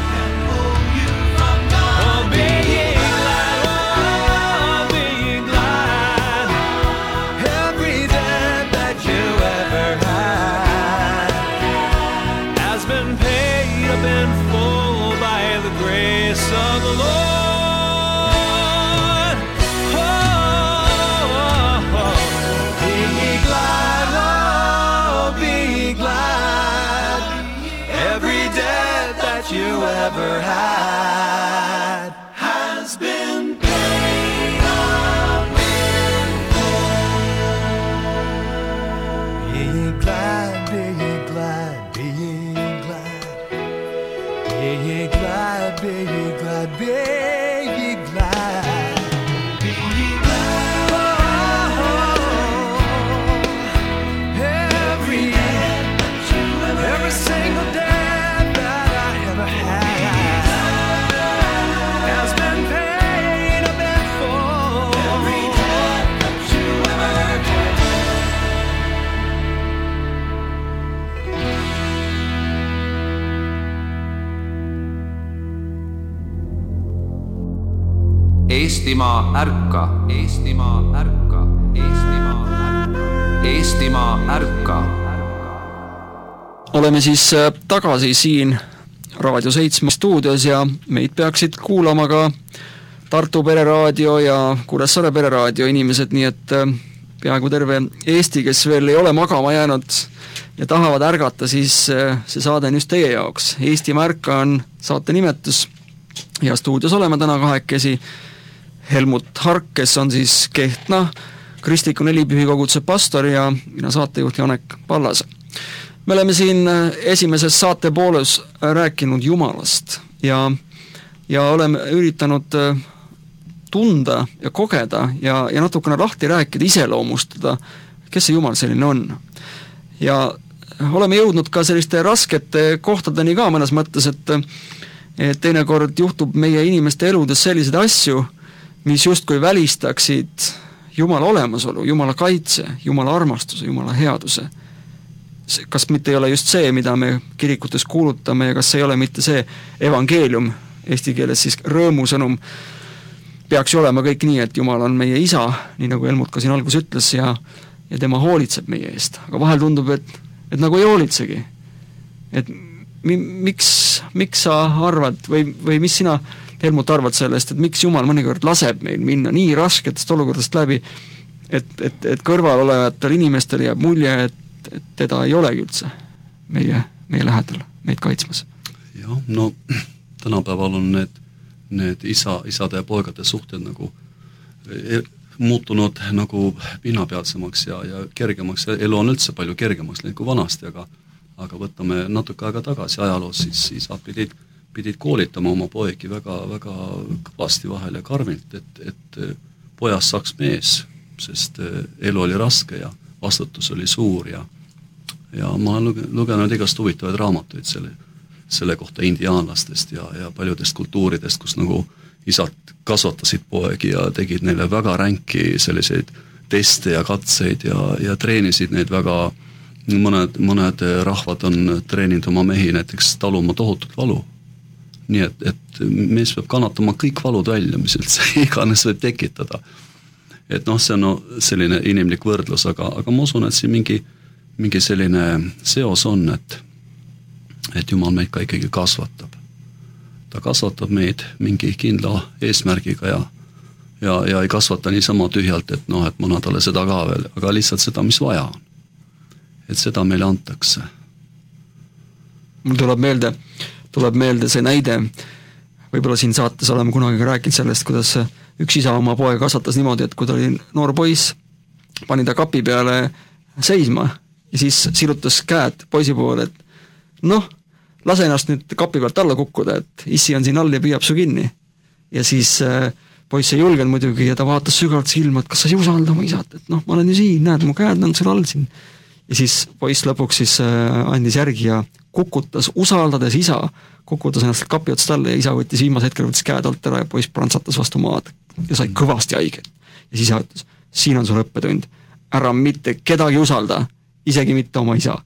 [SPEAKER 2] Oh, be ye glad, oh, be ye glad. Every debt that you ever had has been paid up in full by the grace of the Lord. Oh, be ye glad, oh, be ye glad. Every debt that you ever had has been paid up in full. Be ye glad, be ye glad, be ye glad. Be ye glad, be ye glad, be ye glad. Be ye glad. Oh, every every single debt that I ever had has been paid up in full. Every debt that you ever had.
[SPEAKER 1] Eestimaa ärka, Eestimaa ärka, Eestimaa ärka, Eestimaa ärka.
[SPEAKER 3] Oleme siis tagasi siin Raadio seitsme stuudios ja meid peaksid kuulama ka Tartu Pereraadio ja Kuressaare Pereraadio inimesed, nii et peaaegu terve Eesti, kes veel ei ole magama jäänud ja tahavad ärgata, siis see saade on just teie jaoks. Eestimaa ärka on saate nimetus ja stuudios oleme täna kahekesi Helmut Hark, kes on siis Kehtna kristliku nelipühikoguduse pastor ja mina saatejuht Janek Pallas. Me oleme siin esimeses saate pooles rääkinud Jumalast ja, ja oleme üritanud tunda ja kogeda ja, ja natukene lahti rääkida, iseloomustada, kes see Jumal selline on. Ja oleme jõudnud ka selliste raskete kohtadeni ka mõnes mõttes, et, et teinekord juhtub meie inimeste eludes selliseid asju, mis justkui välistaksid Jumala olemasolu, Jumala kaitse, Jumala armastuse, Jumala headuse. Kas mitte ei ole just see, mida me kirikutes kuulutame ja kas ei ole mitte see evangeelium, eesti keeles siis rõõmusõnum, peaks ju olema kõik nii, et Jumal on meie isa, nii nagu Helmut ka siin algus ütles, ja, ja tema hoolitseb meie eest. Aga vahel tundub, et, et nagu ei hoolitsegi. Et mi, miks, miks sa arvad või, või mis sina, Helmut, arvad sellest, et miks Jumal mõnikord laseb meil minna nii rasketest olukordast läbi, et, et, et kõrval olevatel inimestel jääb mulje, et, et teda ei olegi üldse meie, meie lähedal meid kaitsmas.
[SPEAKER 4] Jah, no tänapäeval on need, need isa, isade ja poegade suhted nagu muutunud nagu pinnapealsemaks ja, ja kergemaks. Elu on üldse palju kergemaks kui vanasti, aga, aga võtame natuke aega tagasi ajaloos, siis isad pidid, pidid koolitama oma poegi väga, väga kõvasti vahel ja karmilt, et, et pojast saaks mees, sest elu oli raske ja vastutus oli suur ja, ja ma olen lugenud igast huvitavaid raamatuid selle, selle kohta indiaanlastest ja, ja paljudest kultuuridest, kus nagu isad kasvatasid poegi ja tegid neile väga ränki selliseid teste ja katseid ja, ja treenisid neid väga, mõned, mõned rahvad on treeninud oma mehi näiteks taluma tohutut valu. Nii et, et mees peab kannatama kõik valud välja, mis üldse iganes võib tekitada. Et noh, see on no, selline inimlik võrdlus, aga, aga ma usun, et siin mingi, mingi selline seos on, et, et Jumal meid ka ikkagi kasvatab. Ta kasvatab meid mingi kindla eesmärgiga ja, ja, ja ei kasvata niisama tühjalt, et noh, et ma annan talle seda ka veel, aga lihtsalt seda, mis vaja on. Et seda meile antakse.
[SPEAKER 3] Mul tuleb meelde, tuleb meelde see näide, võib-olla siin saates oleme kunagi rääkinud sellest, kuidas üks isa oma poega kasvatas niimoodi, et kui ta oli noor poiss, pani ta kapi peale seisma ja siis sirutas käed poisi poole, et noh, lase ennast nüüd kapi pealt alla kukkuda, et issi on siin all ja püüab su kinni. Ja siis äh, poiss ei julgenud muidugi ja ta vaatas sügavalt silma, et kas sa ei usalda oma isat, et noh, ma olen ju siin, näed, mu käed on seal all siin. Ja siis poiss lõpuks siis äh, andis järgi ja kukutas, usaldades isa, kukutas ennast kapi otsast alla ja isa võttis viimase hetkel võttis käed alt ära ja poiss prantsatas vastu maad ja sai kõvasti haiget. Ja siis isa ütles, siin on sul õppetund, ära mitte kedagi usalda, isegi mitte oma isa.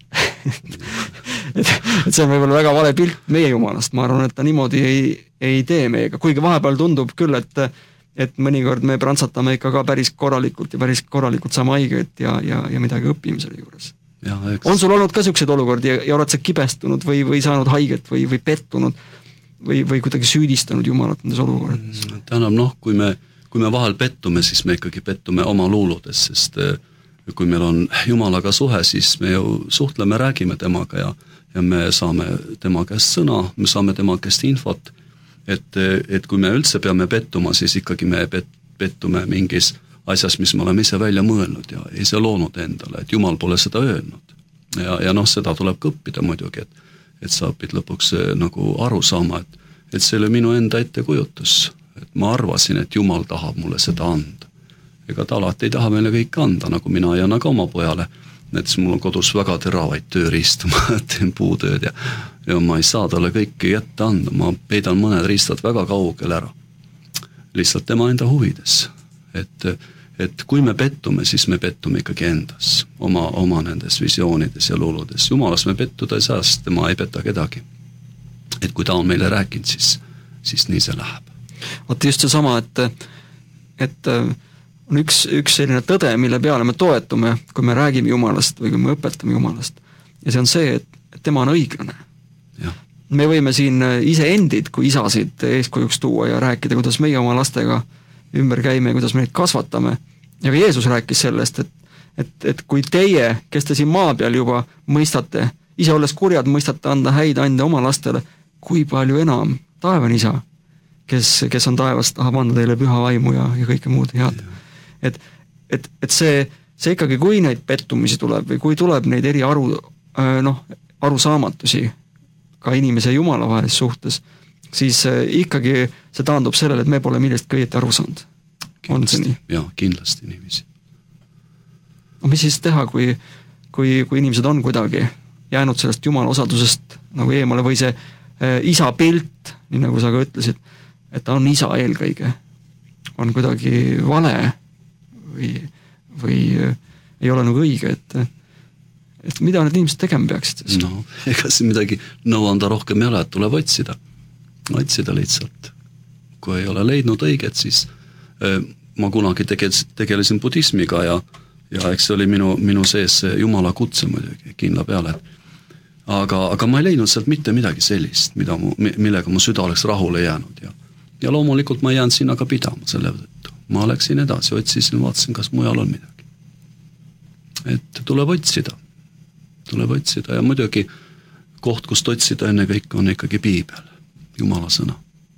[SPEAKER 3] et, et see on võib-olla väga vale pilt meie Jumalast, ma arvan, et ta niimoodi ei, ei tee meiega, kuigi vahepeal tundub küll, et, et mõnikord me prantsatame ikka ka päris korralikult ja päris korralikult saame haiget ja, ja, ja midagi õpime selle juures.
[SPEAKER 4] Ja, eks...
[SPEAKER 3] On sul olnud ka selliseid olukordi ja, ja oled sa kibestunud või, või saanud haiget või, või pettunud või, või kuidagi süüdistanud Jumalat nendes olukordades?
[SPEAKER 4] Tähendab, noh, kui me, kui me vahel pettume, siis me ikkagi pettume oma luuludes, sest kui meil on Jumalaga suhe, siis me ju suhtleme, räägime temaga ja, ja me saame tema käest sõna, me saame tema käest infot, et, et kui me üldse peame pettuma, siis ikkagi me pet, pettume mingis asjas, mis me oleme ise välja mõelnud ja ise loonud endale, et Jumal pole seda öelnud. Ja, ja noh, seda tuleb ka õppida muidugi, et, et sa õpid lõpuks nagu aru saama, et, et see oli minu enda ettekujutus, et ma arvasin, et Jumal tahab mulle seda anda. Ega ta alati ei taha meile kõik anda, nagu mina ei anna ka oma pojale. Näiteks mul on kodus väga teravaid tööriistu, ma teen puutööd ja, ja ma ei saa talle kõike jätte anda, ma peidan mõned riistad väga kaugel ära. Lihtsalt tema enda huvides. Et, et kui me pettume, siis me pettume ikkagi endas, oma, oma nendes visioonides ja luuludes. Jumalas me pettuda ei saa, sest tema ei peta kedagi. Et kui ta on meile rääkinud, siis, siis nii see läheb.
[SPEAKER 3] Vaat just see sama, et, et on üks, üks selline tõde, mille peale me toetume, kui me räägime Jumalast või kui me õpetame Jumalast. Ja see on see, et tema on õiglane.
[SPEAKER 4] Ja.
[SPEAKER 3] Me võime siin ise endid kui isasid eeskujuks tuua ja rääkida, kuidas meie oma lastega ümber käime ja kuidas me neid kasvatame. Ja ka Jeesus rääkis sellest, et, et, et kui teie, kes te siin maa peal juba mõistate, ise olles kurjad, mõistate anda häid ande oma lastele, kui palju enam taevani isa, kes, kes on taevas, tahab anda teile püha vaimu ja, ja kõike muud head. Ja. Et, et, et see, see ikkagi, kui neid pettumisi tuleb või kui tuleb neid eri aru, noh, arusaamatusi ka inimese ja Jumala vahelis suhtes, siis ikkagi see taandub sellele, et me pole millestki õieti aru saanud. On see nii?
[SPEAKER 4] Jaa, kindlasti niiviisi.
[SPEAKER 3] No mis siis teha, kui, kui, kui inimesed on kuidagi jäänud sellest Jumala osadusest nagu eemale või see äh, isa pilt, nii nagu sa ka ütlesid, et ta on isa eelkõige, on kuidagi vale või, või ei ole nagu õige, et, et mida need inimesed tegema peaksid?
[SPEAKER 4] No, ega siin midagi nõuanda rohkem ei ole, et tuleb otsida. Otsida lihtsalt. Kui ei ole leidnud õiget, siis äh, ma kunagi tegelesin, tegelesin budismiga ja, ja eks see oli minu, minu sees Jumala kutse muidugi kindla peale. Aga, aga ma ei leidnud sealt mitte midagi sellist, mida mu, millega mu süda oleks rahule jäänud. Ja, ja loomulikult ma jään sinna ka pidama selle tõttu. Ma läksin edasi, otsisin, vaatasin, kas mujal on midagi. Et tuleb otsida. Tuleb otsida ja muidugi, koht, kust otsida enne kõik on ikkagi piibel, Jumala sõna.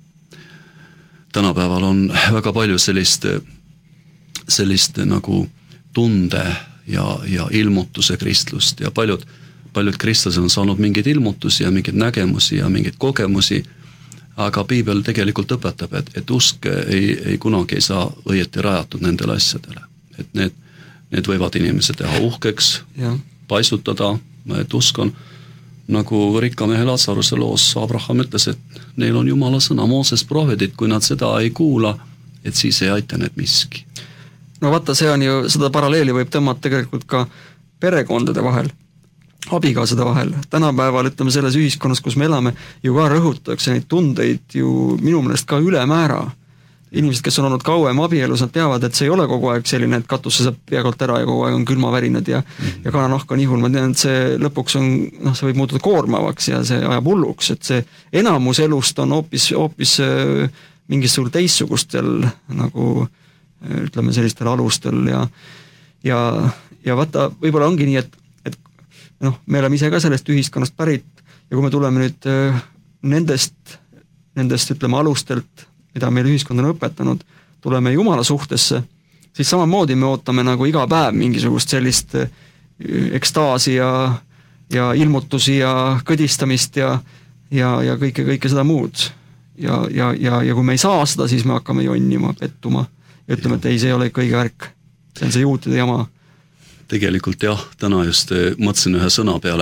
[SPEAKER 4] Tänapäeval on väga palju sellist, sellist nagu tunde ja, ja ilmutuse kristlust ja paljud, paljud kristlased on saanud mingeid ilmutusi ja mingeid nägemusi ja mingeid kogemusi, aga piibel tegelikult õpetab, et, et usk ei, ei kunagi ei saa õieti rajatud nendele asjadele. Et need, need võivad inimese teha uhkeks, ja. paisutada, et usk on nagu rikka mehe Lazaruse loos Abraham ütles, et neil on Jumala sõna, Mooses prohvedid, kui nad seda ei kuula, et siis ei aita need miski.
[SPEAKER 3] No vaata, see on ju, seda paralleeli võib tõmmata tegelikult ka perekondade vahel, abikaasade vahel. Tänapäeval, ütleme selles ühiskonnas, kus me elame, ju ka rõhutakse neid tundeid ju minu meelest ka ülemäära. Inimesed, kes on olnud kauem abielus, nad teavad, et see ei ole kogu aeg selline, et katusse saab peagalt ära ja kogu aeg on külmavärinad ja, mm-hmm. ja kananahk on ihul. Ma tean, et see lõpuks on, noh, see võib muutuda koormavaks ja see ajab hulluks, et see enamus elust on hoopis, hoopis mingisugusel teissugustel nagu ütleme sellistel alustel ja, ja, ja vaata, võib-olla ongi nii, et, et noh, me oleme ise ka sellest ühiskonnast pärit ja kui me tuleme nüüd nendest, nendest ütleme alustelt, mida meil ühiskond on õpetanud, tuleme Jumala suhtesse, siis samamoodi me ootame nagu iga päev mingisugust sellist ekstaasi ja, ja ilmutusi ja kõdistamist ja, ja, ja kõike, kõike seda muud. Ja, ja, ja, ja kui me ei saa seda, siis me hakkame jonnima, pettuma ja ütleme, et ei, see ei ole ikka õige värk. See on see juutide jama.
[SPEAKER 4] Tegelikult jah, täna just mõtlesin ühe sõna peale.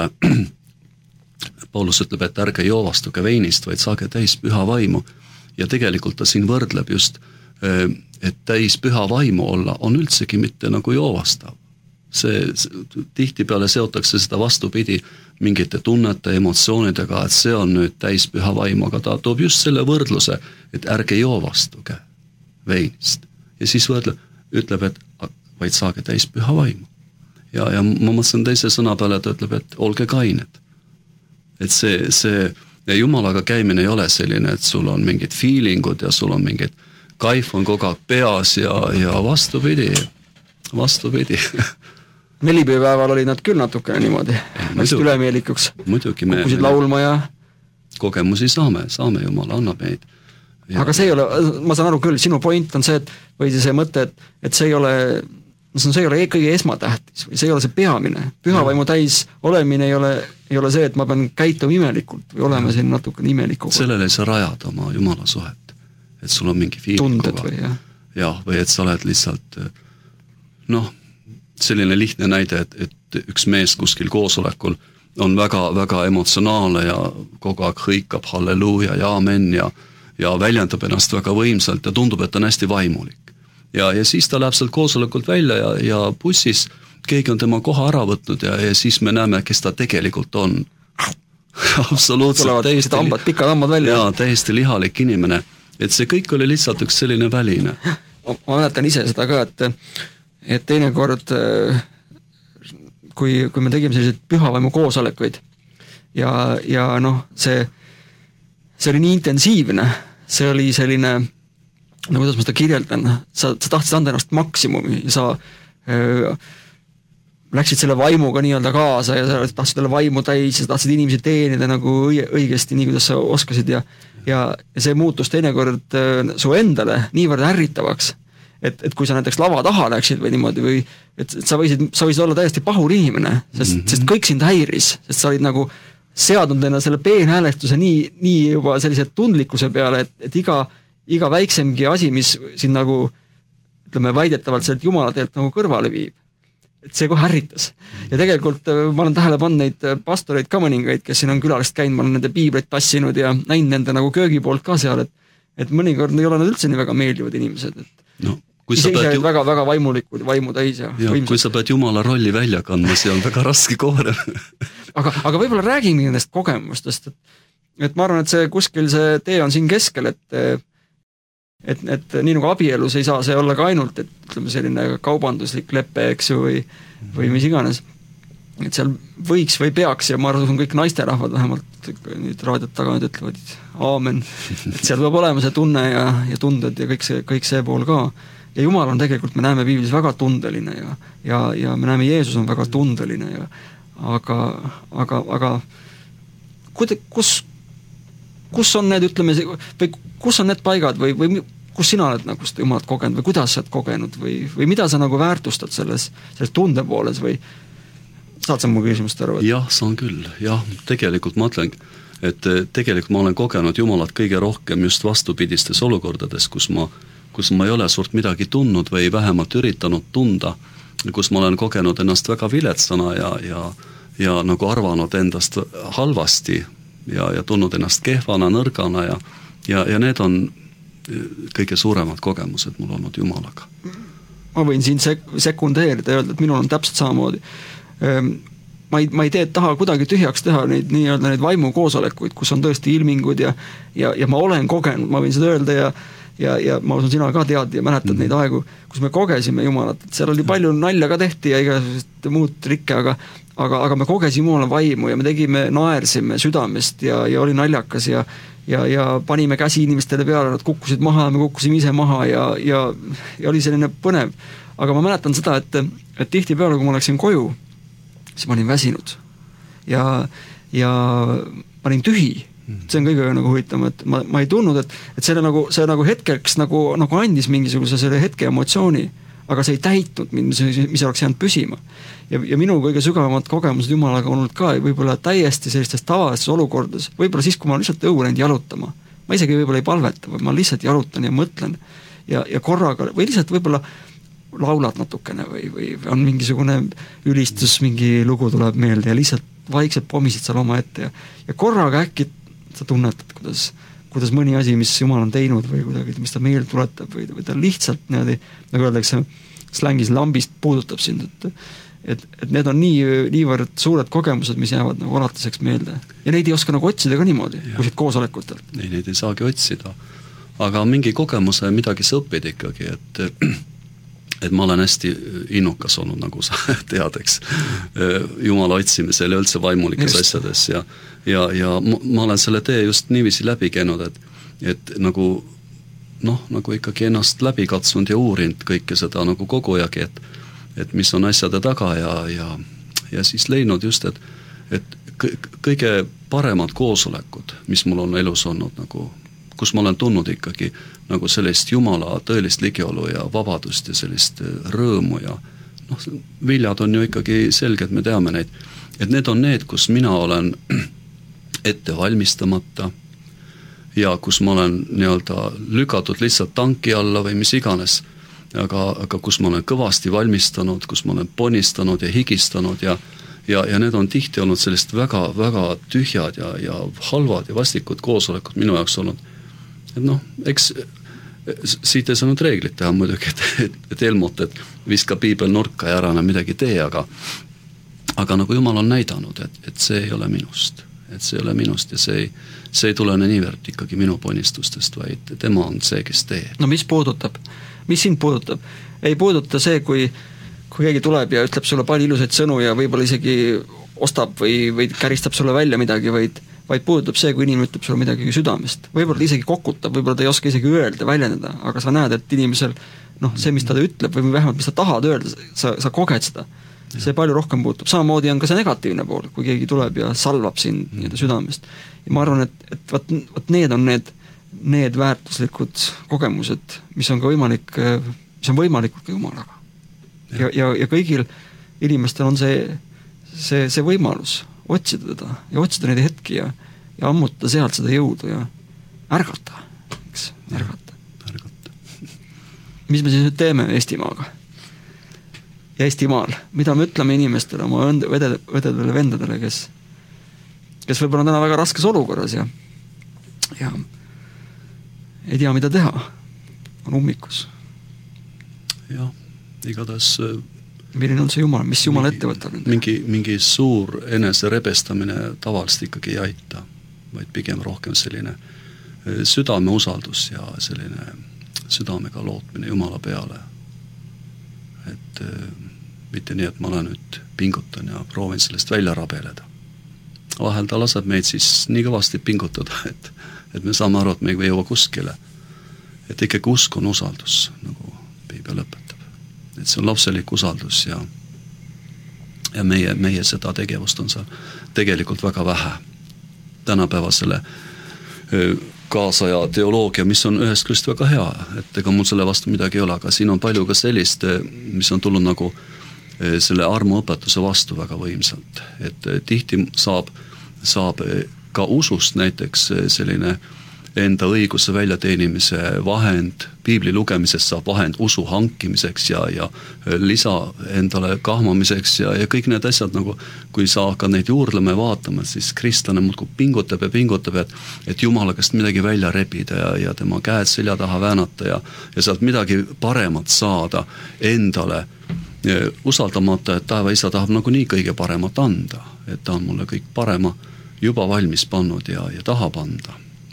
[SPEAKER 4] Paulus ütleb, et ärge joovastuge veinist, vaid saage täis püha vaimu. Ja tegelikult ta siin võrdleb just, et täis püha vaimu olla on üldsegi mitte nagu joovastav. See, tihti peale seotakse seda vastupidi mingite tunnete, emotsioonidega, et see on nüüd täis püha vaimu, aga ta toob just selle võrdluse, et ärge joovastuge veinist. Ja siis võrdleb, ütleb, et vaid saage täis püha vaimu. Ja, ja ma mõtlen teise sõna peale, et ütleb, et olge kained. Et see, see ja Jumalaga käimine ei ole selline, et sul on mingid feelingud ja sul on mingid kaif on kogu aeg peas ja, ja vastupidi, vastupidi.
[SPEAKER 3] Nelipäeval oli nad küll natukene niimoodi, läksid ülemeelikuks, kukkusid laulma ja...
[SPEAKER 4] Kogemusi saame, saame Jumala, annab meid.
[SPEAKER 3] Ja... Aga see ei ole, ma saan aru küll, sinu point on see, et, või see mõte, et, et see ei ole, see ei ole kõige esmatähtis, või see ei ole see peamine. Pühavaimu täis olemine ei ole, ei ole see, et ma pean käituma imelikult või olema siin natukene imeliku.
[SPEAKER 4] Sellele ei saa rajada oma Jumala suhet, et sul on mingi feeling
[SPEAKER 3] tunded või, jah.
[SPEAKER 4] jah, või et sa oled lihtsalt noh, selline lihtne näide, et, et üks mees kuskil koosolekul on väga, väga emotsionaalne ja kogu aeg hõikab halleluuja ja amen ja, ja väljendab ennast väga võimsalt ja tundub, et ta on hästi vaimulik. Ja, ja siis ta läheb sealt koosolekult välja ja, ja bussis keegi on tema koha ära võtnud ja, ja siis me näeme, kes ta tegelikult on. Absoluutselt.
[SPEAKER 3] Täiesti, ambad, pikad ambad välja.
[SPEAKER 4] Jaa, täiesti lihalik inimene. Et see kõik oli lihtsalt üks selline väline.
[SPEAKER 3] Ma mäletan ise seda ka, et, et teinekord, kui, kui me tegime sellised pühavaimu koosolekuid ja, ja noh, see, see oli nii intensiivne, see oli selline, no kuidas ma seda kirjeldan, sa, sa tahtsid anda ennast maksimumi ja sa öö, läksid selle vaimuga nii-öelda kaasa ja sa tahtsid selle vaimu täis ja sa tahtsid inimesi teenida nagu õigesti, nii kuidas sa oskasid ja, ja see muutus teinekord su endale niivõrd ärritavaks, et, et kui sa näiteks lava taha läksid või niimoodi või et, et sa võisid, sa võisid olla täiesti pahur inimene, sest, mm-hmm. sest kõik sind häiris, sest sa olid nagu seadnud enne selle peenhäälestuse nii, nii juba sellise tundlikkuse peale, et, et iga, iga väiksemgi asi, mis sind nagu ütleme väidetavalt sealt Jumala teelt nagu kõrvale viib, et see kohe ärritas. Ja tegelikult ma olen tähele pannud neid pastoreid ka mõningaid, kes siin on külalist käinud, ma olen nende piibleid tassinud ja näinud nende nagu köögi poolt ka seal, et, et mõnikord ei ole nad üldse nii väga meeldivad inimesed. Et
[SPEAKER 4] no,
[SPEAKER 3] ise ise ju... väga, väga vaimulikud, vaimu täis ja,
[SPEAKER 4] ja kui sa pead Jumala rolli välja kandma, see on väga raske koorem.
[SPEAKER 3] aga, aga võib-olla räägime nendest kogemustest, et, et ma arvan, et see kuskil see tee on siin keskel, et Et, et nii nagu abielus ei saa see olla ka ainult, et ütleme selline kaubanduslik leppe, eks ju, või, või mis iganes. Et seal võiks või peaks ja ma arvan, kõik naisterahvad vähemalt nüüd raadiot taga nüüd ütlevad, aamen. Et seal peab olema see tunne ja, ja tunded ja kõik see, kõik see pool ka. Ja Jumal on tegelikult, me näeme Piiblis väga tundeline ja, ja, ja me näeme Jeesus on väga tundeline ja aga, aga, aga kus, kus on need, ütleme, või kus on need paigad või, või kus sina oled nagu seda Jumalat kogenud või kuidas sa oled kogenud või, või mida sa nagu väärtustad selles, selles tunde pooles või saad sa mu küsimust aru?
[SPEAKER 4] Jah, saan küll, jah, tegelikult ma ütlen, et tegelikult ma olen kogenud Jumalat kõige rohkem just vastupidistes olukordades, kus ma, kus ma ei ole suurt midagi tundnud või vähemalt üritanud tunda, kus ma olen kogenud ennast väga viletsana ja, ja, ja nagu arvanud endast halvasti ja, ja tundnud ennast kehvana, nõrgana ja, ja, ja need on kõige suuremad kogemused mul olnud Jumalaga.
[SPEAKER 3] Ma võin siin sek- sekundeerida ja öelda, et minul on täpselt samamoodi. Ma ei, ma ei tee, et taha kuidagi tühjaks teha neid, nii-öelda neid vaimu koosolekuid, kus on tõesti ilmingud ja, ja, ja ma olen kogenud, ma võin seda öelda ja, ja, ja ma usun, sina ka tead ja mäletad mm. neid aegu, kus me kogesime Jumalat, et seal oli palju nalja ka tehti ja igasugust muud trikke, aga, aga, aga me kogesime Jumala vaimu ja me tegime, naersime südamest ja, ja oli naljakas ja Ja, ja panime käsi inimestele peale, nad kukkusid maha ja me kukkusime ise maha ja, ja, ja oli selline põnev. Aga ma mäletan seda, et, et tihti peale, kui ma läksin koju, siis ma olin väsinud. Ja, ja ma olin tühi. See on kõige nagu huvitavam, et ma, ma ei tundnud, et, et selle nagu, see nagu hetkeks nagu, nagu andis mingisuguse selle hetke emotsiooni, aga see ei täitnud mind, mis, mis oleks jäänud püsima. Ja, ja minu kõige sügavamad kogemused Jumalaga olnud ka võib-olla täiesti sellistes tavalistes olukordades, võib-olla siis, kui ma lihtsalt õue läinud jalutama. Ma isegi võib-olla ei palveta, või ma lihtsalt jalutan ja mõtlen ja, ja korraga, või lihtsalt võib-olla laulad natukene või, või on mingisugune ülistus, mingi lugu tuleb meelde ja lihtsalt vaikselt pomisid seal oma ette ja, ja korraga äkki sa tunnetad, kuidas, kuidas mõni asi, mis Jumal on teinud või kuidagi, mis ta meel tuletab või, või ta lihtsalt niimoodi, nagu öeldakse, slängis lambist puudutab sind, et Et, et need on nii, niivõrd suured kogemused, mis jäävad nagu alatiseks meelde. Ja neid ei oska nagu otsida ka niimoodi, ja. Kui siit koosolekutelt.
[SPEAKER 4] Ei, neid ei saagi otsida. Aga mingi kogemuse midagi sa õpid ikkagi, et, et ma olen hästi innukas olnud, nagu sa tead, eks, Jumala otsimisel ja üldse vaimulikes just. Asjades. Ja, ja, ja ma olen selle tee just niiviisi läbi käinud, et, et nagu, noh, nagu ikkagi ennast läbi katsunud ja uurinud kõike seda nagu kogu aeg, et et mis on asjade taga ja, ja, ja siis leidnud just, et, et kõige paremad koosolekud, mis mul on elus olnud, nagu, kus ma olen tundnud ikkagi nagu sellist Jumala tõelist ligiolu ja vabadust ja sellist rõõmu ja noh, viljad on ju ikkagi selged, me teame neid, et need on need, kus mina olen ette valmistamata ja kus ma olen nii-öelda lükatud lihtsalt tanki alla või mis iganes, Aga, aga kus ma olen kõvasti valmistanud, kus ma olen ponistanud ja higistanud ja, ja, ja need on tihti olnud sellist väga, väga tühjad ja, ja halvad ja vastikud koosolekud minu jaoks olnud. Et noh, eks siit ei saanud reeglit teha muidugi, et, et, et Helmut, et viska piibel nurka ja ära enam midagi tee, aga, aga nagu Jumal on näidanud, et, et see ei ole minust. Et see ei ole minust ja see ei, see ei tulene niivõrd ikkagi minu ponistustest, vaid tema on see, kes teeb.
[SPEAKER 3] No mis puudutab? Mis sind puudutab? Ei puuduta see, kui, kui keegi tuleb ja ütleb sulle palju ilusaid sõnu ja võib-olla isegi ostab või, või käristab sulle välja midagi, vaid, vaid puudutab see, kui inimene ütleb sulle midagi südamest. Võib-olla ta isegi kokutab, võib-olla ta ei oska isegi öelda, väljendada, aga sa näed, et inimesel, noh, see, mis ta ütleb või vähemalt, mis ta tahad öelda, sa, sa koged seda. See palju rohkem puutub. Samamoodi on ka see negatiivne pool, kui keegi tuleb ja salvab sind mm. südamest. Ja ma arvan, et, et võt, võt need on need need väärtuslikud kogemused, mis on ka võimalik, mis on võimalikud ka Jumalaga. Ja, ja, ja kõigil inimestel on see, see, see võimalus otsida teda ja otsida neid hetki ja, ja ammutada sealt seda jõudu ja ärgata, eks, ärgata.
[SPEAKER 4] ärgata.
[SPEAKER 3] Mis me siis nüüd teeme Eestimaaga? Ja Eestimaal, mida me ütleme inimestele, oma õdedele, õdedele vendadele, kes, kes võib-olla on täna väga raskes olukorras ja, ja ei tea, mida teha, on ummikus.
[SPEAKER 4] Jah, igatahes
[SPEAKER 3] milline on see Jumal, mis Jumal mingi, ette võtab?
[SPEAKER 4] Mingi, mingi suur enese rebestamine tavaliselt ikkagi ei aita, vaid pigem rohkem selline südame usaldus ja selline südamega lootmine Jumala peale. Et mitte nii, et ma olen nüüd pingutan ja proovin sellest välja rabeleda. Vahel ta laseb meid siis nii kõvasti pingutada, et et me saame aru, et me ei jõua kuskile. Et ikkagi usk on usaldus, nagu piibel õpetab. Et see on lapselik usaldus ja, ja meie, meie seda tegevust on seal tegelikult väga vähe. tänapäevasele kaasaja teoloogia, mis on ühest küljest väga hea, et ega mul selle vastu midagi ei ole, aga siin on palju ka sellist, mis on tulnud nagu selle armuõpetuse vastu väga võimsalt, et tihti saab, saab ka usust näiteks selline enda õiguse väljateenimise vahend, piibli lugemisest saab vahend usu hankimiseks ja, ja lisa endale kahmamiseks ja, ja kõik need asjad nagu, kui sa hakkad neid juurdlema ja vaatama, siis kristlane muudkui pingutab ja pingutab, et, et Jumala käest midagi välja rebida ja, ja tema käed selja taha väänata ja, ja sealt midagi paremat saada endale, usaldamata, et taeva isa tahab nagu nii kõige paremat anda, et ta on mulle kõik parema juba valmis pannud ja, ja tahab anda.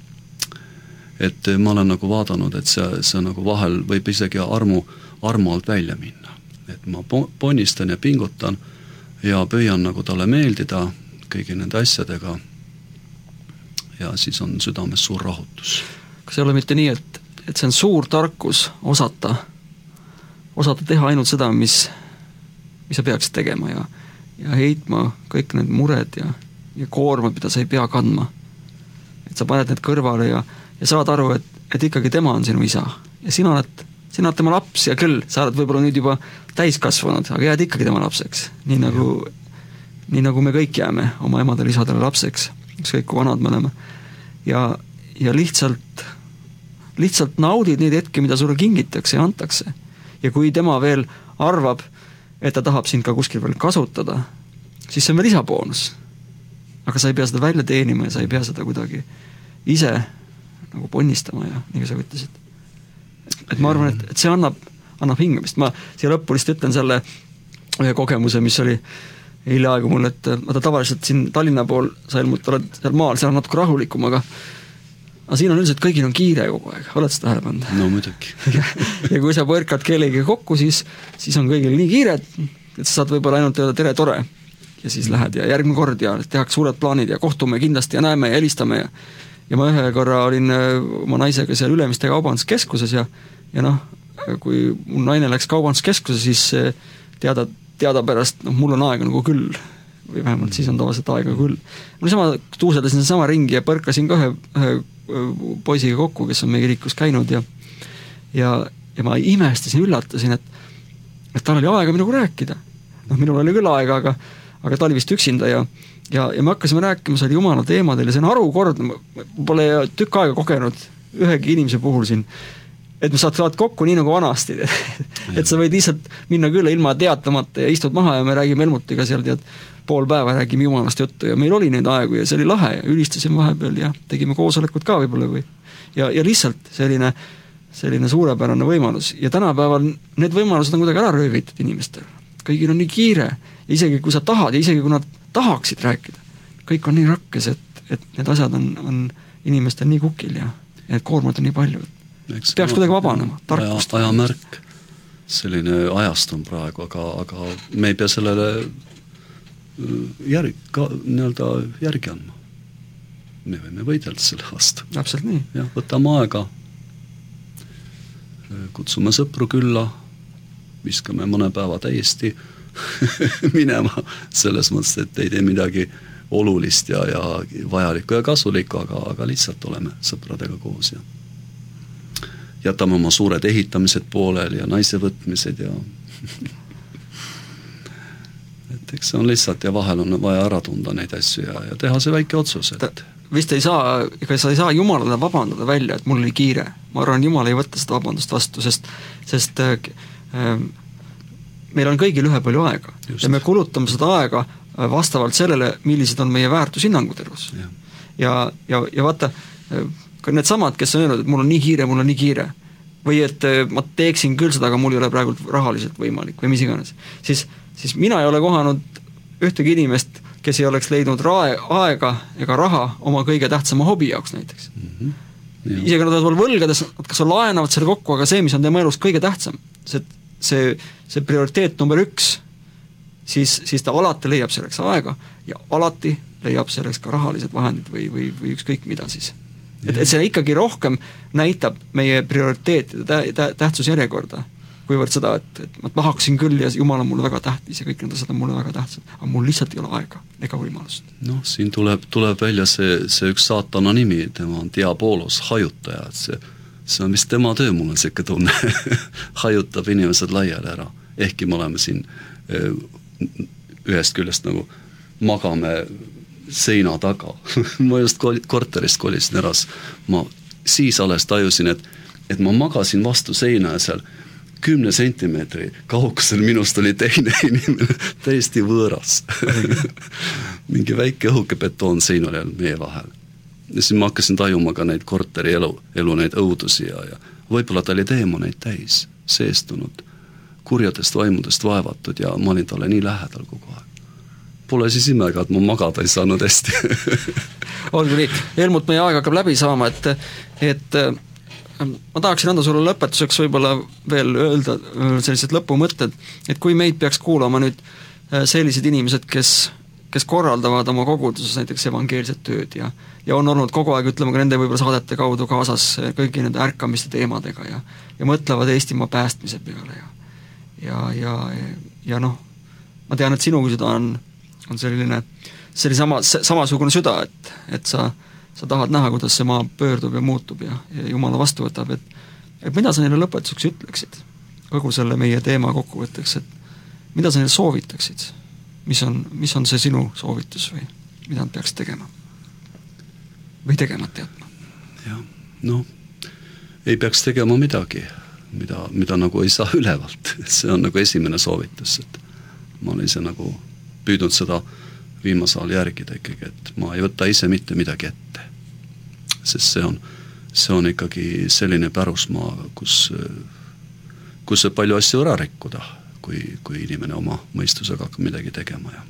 [SPEAKER 4] Et ma olen nagu vaadanud, et see, see nagu vahel võib isegi armu, armu alt välja minna. Et ma ponnistan ja pingutan ja püüan nagu talle meeldida kõigi nende asjadega ja siis on südames suur rahutus.
[SPEAKER 3] Kas ei ole mitte nii, et, et see on suur tarkus osata, osata teha ainult seda, mis, mis sa peaksid tegema ja, ja heitma kõik need mured ja, ja koormad, mida sa ei pea kandma. Et sa paned need kõrvale ja ja saad aru, et, et ikkagi tema on sinu isa ja sina oled, sina oled tema laps ja küll, sa oled võib-olla nüüd juba täiskasvanud, aga jääd ikkagi tema lapseks, nii nagu, nii nagu me kõik jääme oma emadele, isadele lapseks, ükskõik kui vanad me oleme ja, ja lihtsalt lihtsalt naudid neid hetki, mida sulle kingitakse ja antakse ja kui tema veel arvab, et ta tahab sind ka kuskil veel kasutada, siis see on veel lisaboonus, aga sa ei pea seda välja teenima ja sa ei pea seda kuidagi ise nagu ponnistama ja nii kui sa ütlesid. Et, et ma arvan, et, et see annab, annab hingamist. Ma siia lõppu lihtsalt ütlen selle ühe kogemuse, mis oli hiljaaegu mul, et ma ta tavaliselt siin Tallinna pool sa ilmut, oled seal maal, seal on natuke rahulikum, aga, aga siin on üldiselt kõigil on kiire kogu aeg, oled seda tähele pannud?
[SPEAKER 4] No muidugi. ja,
[SPEAKER 3] ja kui sa põrkad kellegagi kokku, siis, siis on kõigil nii kiire, et sa saad võib-olla ainult öelda tere, tore ja siis lähed ja järgmine kord ja tehakse suured plaanid ja kohtume kindlasti ja näeme ja helistame ja ja ma ühe korra olin oma naisega seal Ülemiste kaubanduskeskuses ja, ja noh, kui mu naine läks kaubanduskeskuse, siis teada, teada pärast, noh, mul on aega nagu küll või vähemalt siis on tavaliselt aega küll. Mul sama tuuseldasin sama ringi ja põrkasin ka ühe, ühe poisiga kokku, kes on meie kirikus käinud ja, ja, ja ma imestasin, üllatasin, et, et tal oli aega minuga rääkida. Noh, minul oli küll aega, aga, aga ta oli vist üksinda ja Ja, ja me hakkasime rääkima, see oli Jumala teemadel ja see on harukord, ma pole tükk aega kogenud ühegi inimese puhul siin, et me saad, saad kokku nii nagu vanasti, et sa võid lihtsalt minna külla ilma teatamata ja istud maha ja me räägime Helmutiga seal tead pool päeva, räägime Jumalast juttu ja meil oli neid aegu ja see oli lahe ja ülistasime vahepeal ja tegime koosolekut ka võib-olla või ja, ja lihtsalt selline, selline suurepärane võimalus ja tänapäeval need võimalused on kuidagi ära röövitud inimestel, kõigil on nii kiire ja isegi kui sa tahad ja isegi kui nad tahaksid rääkida. Kõik on nii rakkes, et, et need asjad on, on inimestel nii kukil ja need koormad on nii palju. Eks peaks kuidagi vabanema, tarkust.
[SPEAKER 4] Aja, ajamärk, selline ajast on praegu, aga, aga me ei pea sellele järg, ka, nii-öelda järgi andma. Me võime võidelda selle vastu.
[SPEAKER 3] Täpselt nii.
[SPEAKER 4] Ja, võtame aega, kutsume sõpru külla, viskame mõne päeva täiesti minema selles mõttes, et ei tee midagi olulist ja, ja vajalikku ja kasulikku, aga, aga lihtsalt oleme sõpradega koos ja jätame oma suured ehitamised poolel ja naise võtmised ja et eks see on lihtsalt ja vahel on vaja ära tunda neid asju ja, ja teha see väike otsus, et
[SPEAKER 3] vist ei saa, ega sa ei saa Jumalale vabandada välja, et mul oli kiire. Ma arvan, Jumal ei võtta seda vabandust vastu, sest, sest äh, meil on kõigil ühe palju aega. Just. Ja me kulutame seda aega vastavalt sellele, millised on meie väärtushinnangud elus. Ja, ja, ja, ja vaata, ka need samad, kes on öelnud, et mul on nii kiire, mul on nii kiire, või et ma teeksin küll seda, aga mul ei ole praegu rahaliselt võimalik või mis iganes, siis, siis mina ei ole kohanud ühtegi inimest, kes ei oleks leidnud rae, aega ega raha oma kõige tähtsama hobi jaoks näiteks. Mm-hmm. Isegi nad võivad võlgades, nad kas laenavad selle kokku, aga see, mis on tema elus kõige tähtsam, see see, see prioriteet number üks, siis, siis ta alati leiab selleks aega ja alati leiab selleks ka rahalised vahendid või, või, või ükskõik mida siis. Et, et see ikkagi rohkem näitab meie prioriteetide tä, tä, tähtsusjärjekorda kuivõrd seda, et, et ma tahaksin küll ja Jumal on mulle väga tähtis ja kõik need asjad on mulle väga tähtsad, aga mul lihtsalt ei ole aega ega võimalust.
[SPEAKER 4] Noh, siin tuleb, tuleb välja see, see üks saatana nimi, tema on Diabolos, hajutaja, et see, see on vist tema töö, mul on selline tunne hajutab inimesed laiali ära, ehkki me oleme siin ühest küljest nagu magame seina taga ma just korterist kolisin eras, ma siis alles tajusin, et, et ma magasin vastu seina ja seal kümne sentimeetri kaugusel minust oli teine inimene, täiesti võõras mingi väike õhuke betoonsein oli meie vahel. Ja siis ma hakkasin tajuma ka neid korteri elu, elu neid õudusi ja, ja võib-olla ta oli teemoneid täis, seestunud, kurjadest vaimudest vaevatud ja ma olin talle nii lähedal kogu aeg. Pole siis imega, et ma magada ei saanud hästi
[SPEAKER 3] olgu nii, Helmut, meie aeg hakkab läbi saama, et, et ma tahaksin anda sulle lõpetuseks võib-olla veel öelda sellised lõpumõtted, et kui meid peaks kuulama nüüd sellised inimesed, kes, kes korraldavad oma koguduses näiteks evangeelset tööd ja, ja on olnud kogu aeg, ütleme ka nende võib-olla saadete kaudu kaasas kõigi nende ärkamiste teemadega ja, ja mõtlevad Eestimaa päästmise peale ja, ja, ja, ja noh, ma tean, et sinugi süda on, on selline, selline sama, samasugune süda, et, et sa sa tahad näha, kuidas see maa pöördub ja muutub ja, ja Jumala vastu võtab, et, et mida sa neile lõpetuseks ütleksid kogu selle meie teema kokkuvõtteks, et mida sa neile soovitaksid, mis on, mis on see sinu soovitus või mida nad peaks tegema või tegemata jätma?
[SPEAKER 4] Jah, no ei peaks tegema midagi, mida, mida nagu ei saa ülevalt, see on nagu esimene soovitus, et ma olen ise nagu püüdnud seda viimasel järgida ikkagi, et ma ei võta ise mitte midagi ette. Sest see on, see on ikkagi selline pärusmaa, kus, kus võib palju asju ära rikkuda, kui, kui inimene oma mõistusega hakkab midagi tegema. Ja.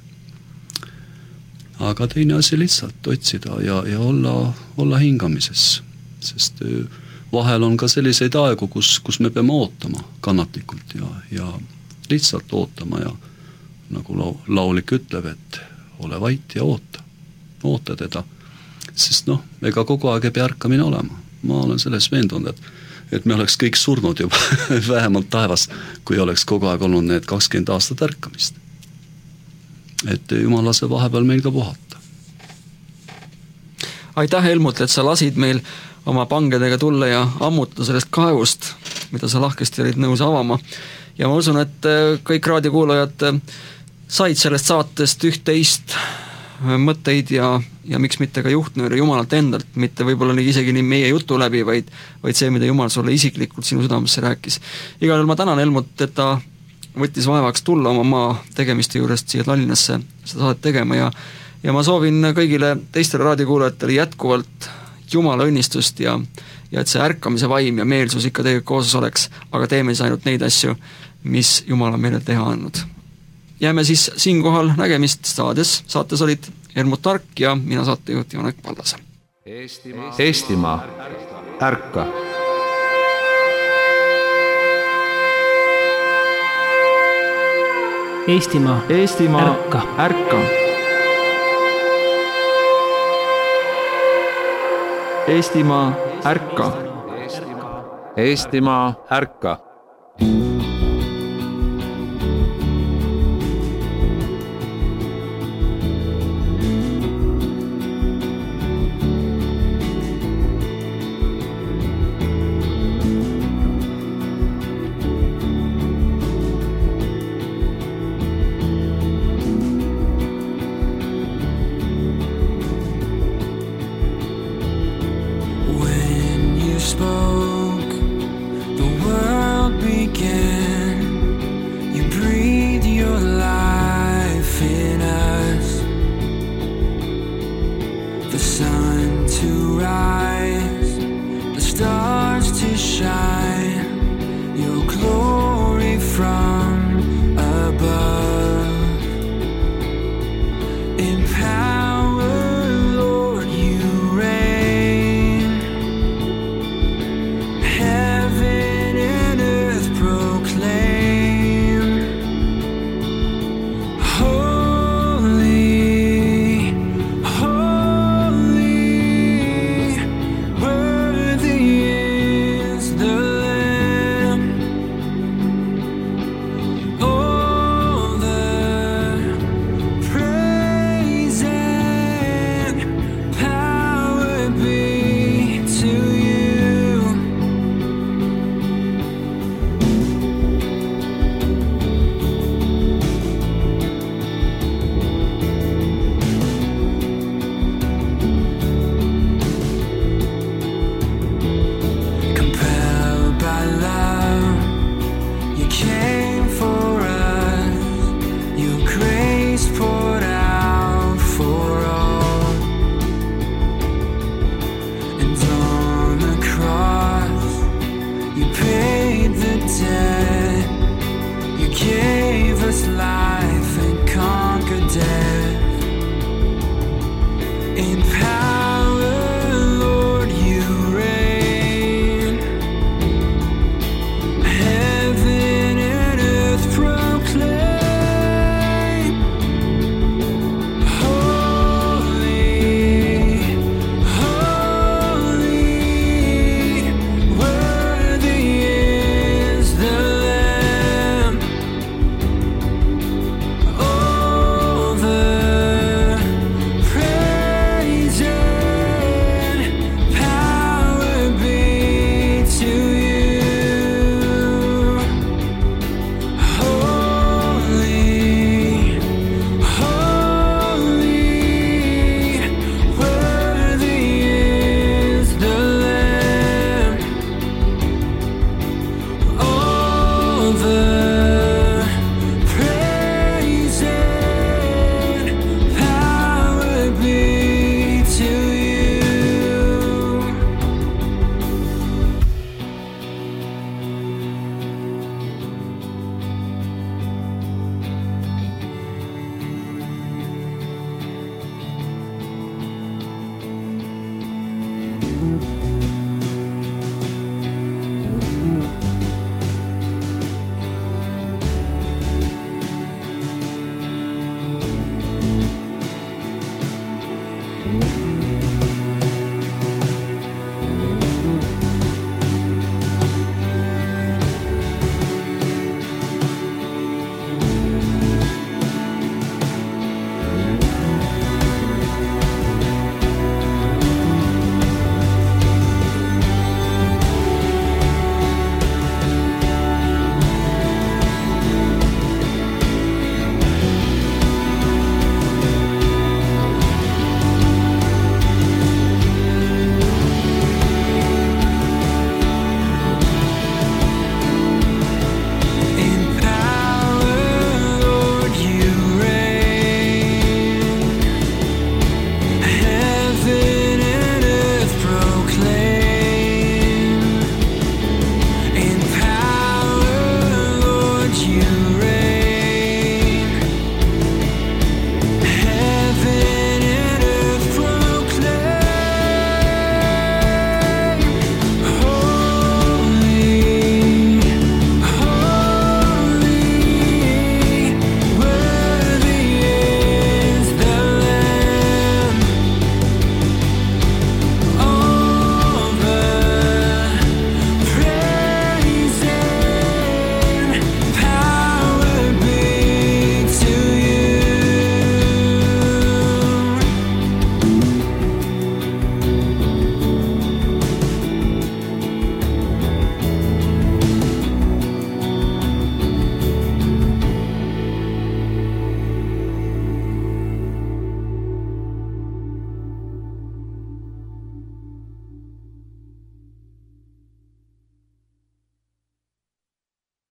[SPEAKER 4] Aga teine asi lihtsalt otsida ja, ja olla, olla hingamises, sest vahel on ka selliseid aegu, kus, kus me peame ootama kannatlikult ja, ja lihtsalt ootama ja nagu laulik ütleb, et ole vait ja oota, oota teda, sest noh, ega kogu aeg ei pea ärkamine olema. Ma olen selles veendunud, et, et me oleks kõik surnud juba vähemalt taevas, kui oleks kogu aeg olnud need kakskümmend aastat ärkamist. Et Jumal lase vahepeal meil ka puhata.
[SPEAKER 3] Aitäh, Helmut, et sa lasid meil oma pangedega tulla ja ammutada sellest kaevust, mida sa lahkesti olid nõus avama. Ja ma usun, et kõik raadiokuulajad said sellest saatest üht-teist mõtteid ja, ja miks mitte ka juhtnööre Jumalalt endalt, mitte võib-olla isegi nii meie jutu läbi, vaid, vaid see, mida Jumal sulle isiklikult sinu südamesse rääkis. Igal juhul ma tänan Helmut, et ta võttis vaevaks tulla oma maa tegemiste juurest siia Tallinnasse seda saadet tegema ja, ja ma soovin kõigile teistele raadiokuulajatele jätkuvalt Jumala õnnistust ja, ja et see ärkamise vaim ja meelsus ikka teiega kooses oleks, aga teeme siis ainult neid asju, mis Jumal on meile teha andnud. Jääme siis siinkohal nägemist saades. Saates olid Helmut Tark ja mina saatejuht Janek Paldase.
[SPEAKER 1] Eestimaa, Eestimaa, ärka!
[SPEAKER 5] Eestimaa,
[SPEAKER 3] Eestimaa,
[SPEAKER 5] ärka!
[SPEAKER 3] ärka! Eestimaa, ärka!
[SPEAKER 1] Eestimaa, ärka!
[SPEAKER 2] The sun to rise, the stars